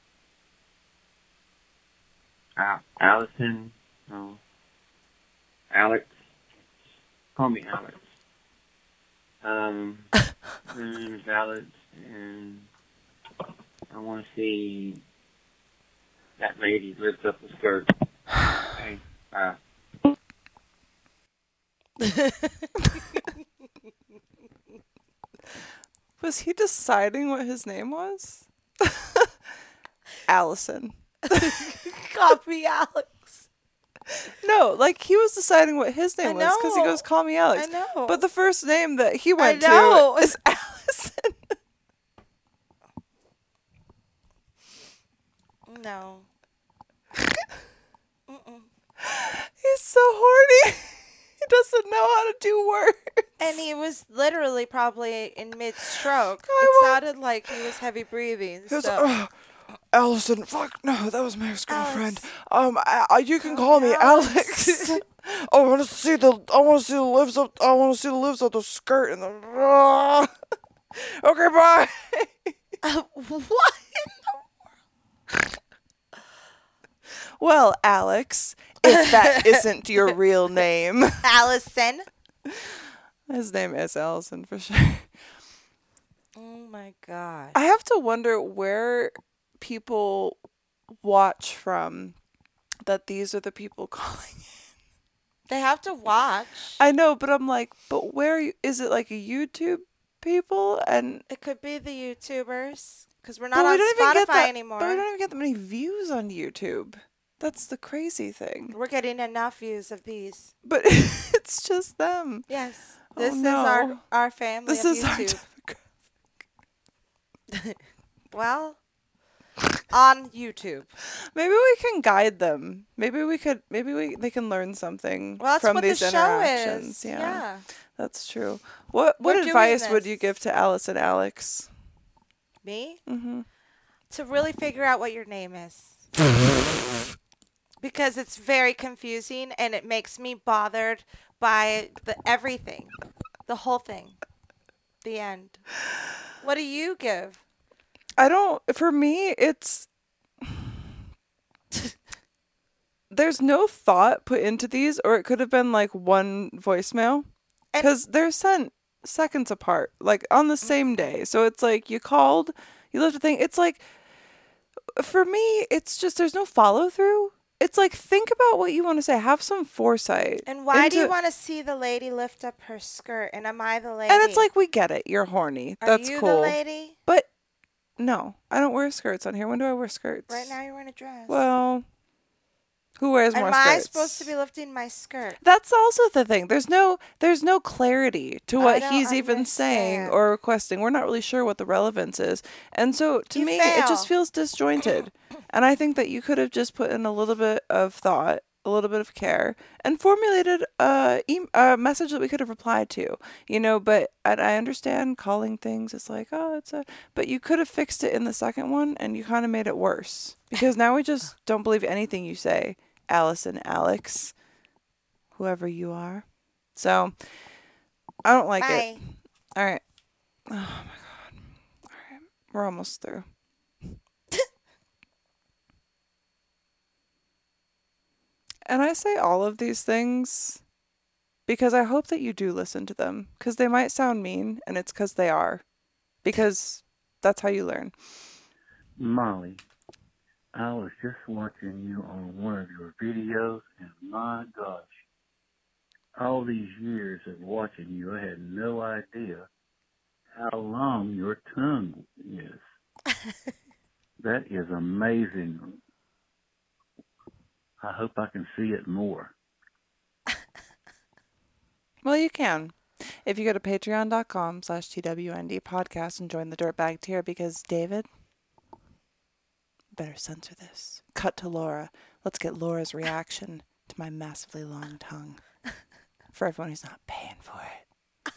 Al- Allison. No, Alex. Call me Alex. Um, my name is Alex, and I want to see that lady lift up the skirt. Okay, bye. Was he deciding what his name was? Allison. Copy Alex. No, like he was deciding what his name I was because he know. goes, "Call me Alex." I know. But the first name that he went know. to is Allison. No. Mm-mm. He's so horny. He doesn't know how to do words. And he was literally probably in mid-stroke. I It wa- sounded like he was heavy breathing. He was, So. "Oh, Allison, fuck no, that was my ex-girlfriend. Alex. Um, I, I- you can call me Alex. Alex. I want to see the, I want to see the lifts up, I want to see the lifts up the skirt and the. Uh, okay, bye. Uh, what? Well, Alex, if that isn't your real name. Allison. His name is Allison for sure. Oh my god. I have to wonder where people watch from that these are the people calling. They have to watch. I know, but I'm like, but where you- is it like a YouTube people? And It could be the YouTubers. because we're not But on we don't even get Spotify that, anymore. But we don't even get that many views on YouTube. That's the crazy thing. We're getting enough views of these. But it's just them. Yes. Oh, This is no. our our family This of is our YouTube. Well, on YouTube. Maybe we can guide them. Maybe we could. Maybe we they can learn something Well, that's from what these the show interactions. is. Yeah, Yeah. that's true. What What We're doing advice would you this. give to Alice and Alex? Me? Mm-hmm. To really figure out what your name is. Because it's very confusing and it makes me bothered by the everything. The whole thing. The end. What do you give? I don't. For me, it's there's no thought put into these, or it could have been like one voicemail And- because they're sent seconds apart, like on the same day. So it's like you called, you left a thing. It's like for me, it's just there's no follow through. It's like think about what you want to say. Have some foresight. And why do you into- want to see the lady lift up her skirt? And am I the lady? And it's like we get it. You're horny. Are That's you cool. the lady? But no, I don't wear skirts on here. When do I wear skirts? Right now you're wearing a dress. Well, who wears more Am skirts? I supposed to be lifting my skirt? That's also the thing. There's no there's no clarity to I what don't he's even saying understand. or requesting. We're not really sure what the relevance is. And so to You me it just fail. feels disjointed. And I think that you could have just put in a little bit of thought, a little bit of care, and formulated a, e- a message that we could have replied to. You know, but and I understand calling things. It's like, oh, it's a. But you could have fixed it in the second one, and you kind of made it worse because now we just don't believe anything you say, Alice and Alex, whoever you are. So I don't like it. Bye. All right. Oh my god. All right, we're almost through. And I say all of these things because I hope that you do listen to them because they might sound mean, and it's because they are. Because that's how you learn. Molly, I was just watching you on one of your videos, and my gosh, all these years of watching you, I had no idea how long your tongue is. That is amazing. I hope I can see it more. Well, you can. If you go to patreon.com slash TWND podcast and join the Dirtbag tier because David, better censor this. Cut to Laura. Let's get Laura's reaction to my massively long tongue. For everyone who's not paying for it.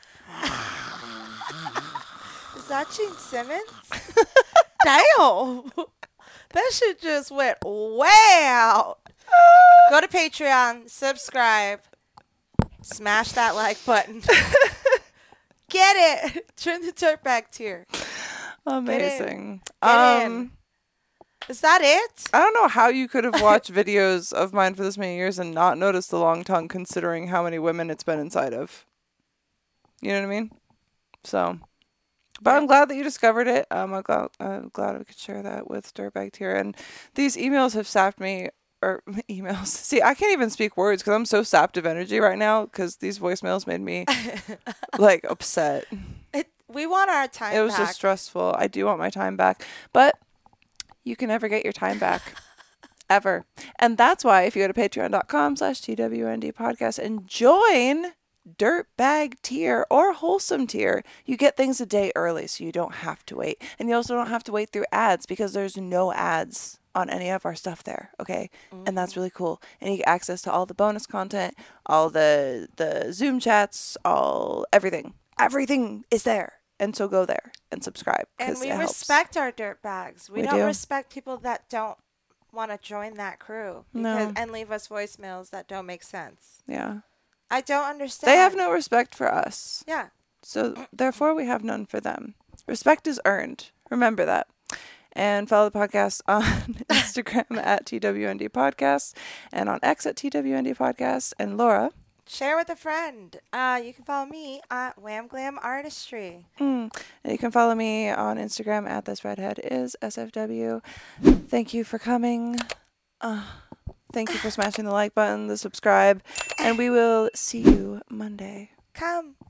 Is that Gene Simmons? Damn. That shit just went way out. Go to Patreon, subscribe, smash that like button. Get it. Join the Dirtbag tier. Amazing. Get um, in. Is that it? I don't know how you could have watched videos of mine for this many years and not noticed the long tongue considering how many women it's been inside of. You know what I mean? So, but I'm glad that you discovered it. Um, I'm glad, I'm glad I could share that with Dirtbag Tier. And these emails have sapped me, or emails. See, I can't even speak words because I'm so sapped of energy right now because these voicemails made me like upset. It, we want our time It was back. just stressful. I do want my time back, but you can never get your time back. Ever. And that's why if you go to patreon.com slash TWND podcast and join Dirtbag tier or Wholesome tier, you get things a day early so you don't have to wait. And you also don't have to wait through ads because there's no ads on any of our stuff there, okay? Mm-hmm. And that's really cool. And you get access to all the bonus content, all the the Zoom chats, all everything. Everything is there. And so go there and subscribe. And we it helps. respect our dirtbags. We, We don't do. respect people that don't want to join that crew because, No. and leave us voicemails that don't make sense. Yeah. I don't understand. They have no respect for us. Yeah. So therefore we have none for them. Respect is earned. Remember that. And follow the podcast on Instagram at T W N D Podcast and on X at T W N D Podcast. And Laura. Share with a friend. Uh, you can follow me at Wham Glam Artistry. Mm, and you can follow me on Instagram at This Redhead is S F W. Thank you for coming. Uh, thank you for smashing the like button, the subscribe. And we will see you Monday. Come.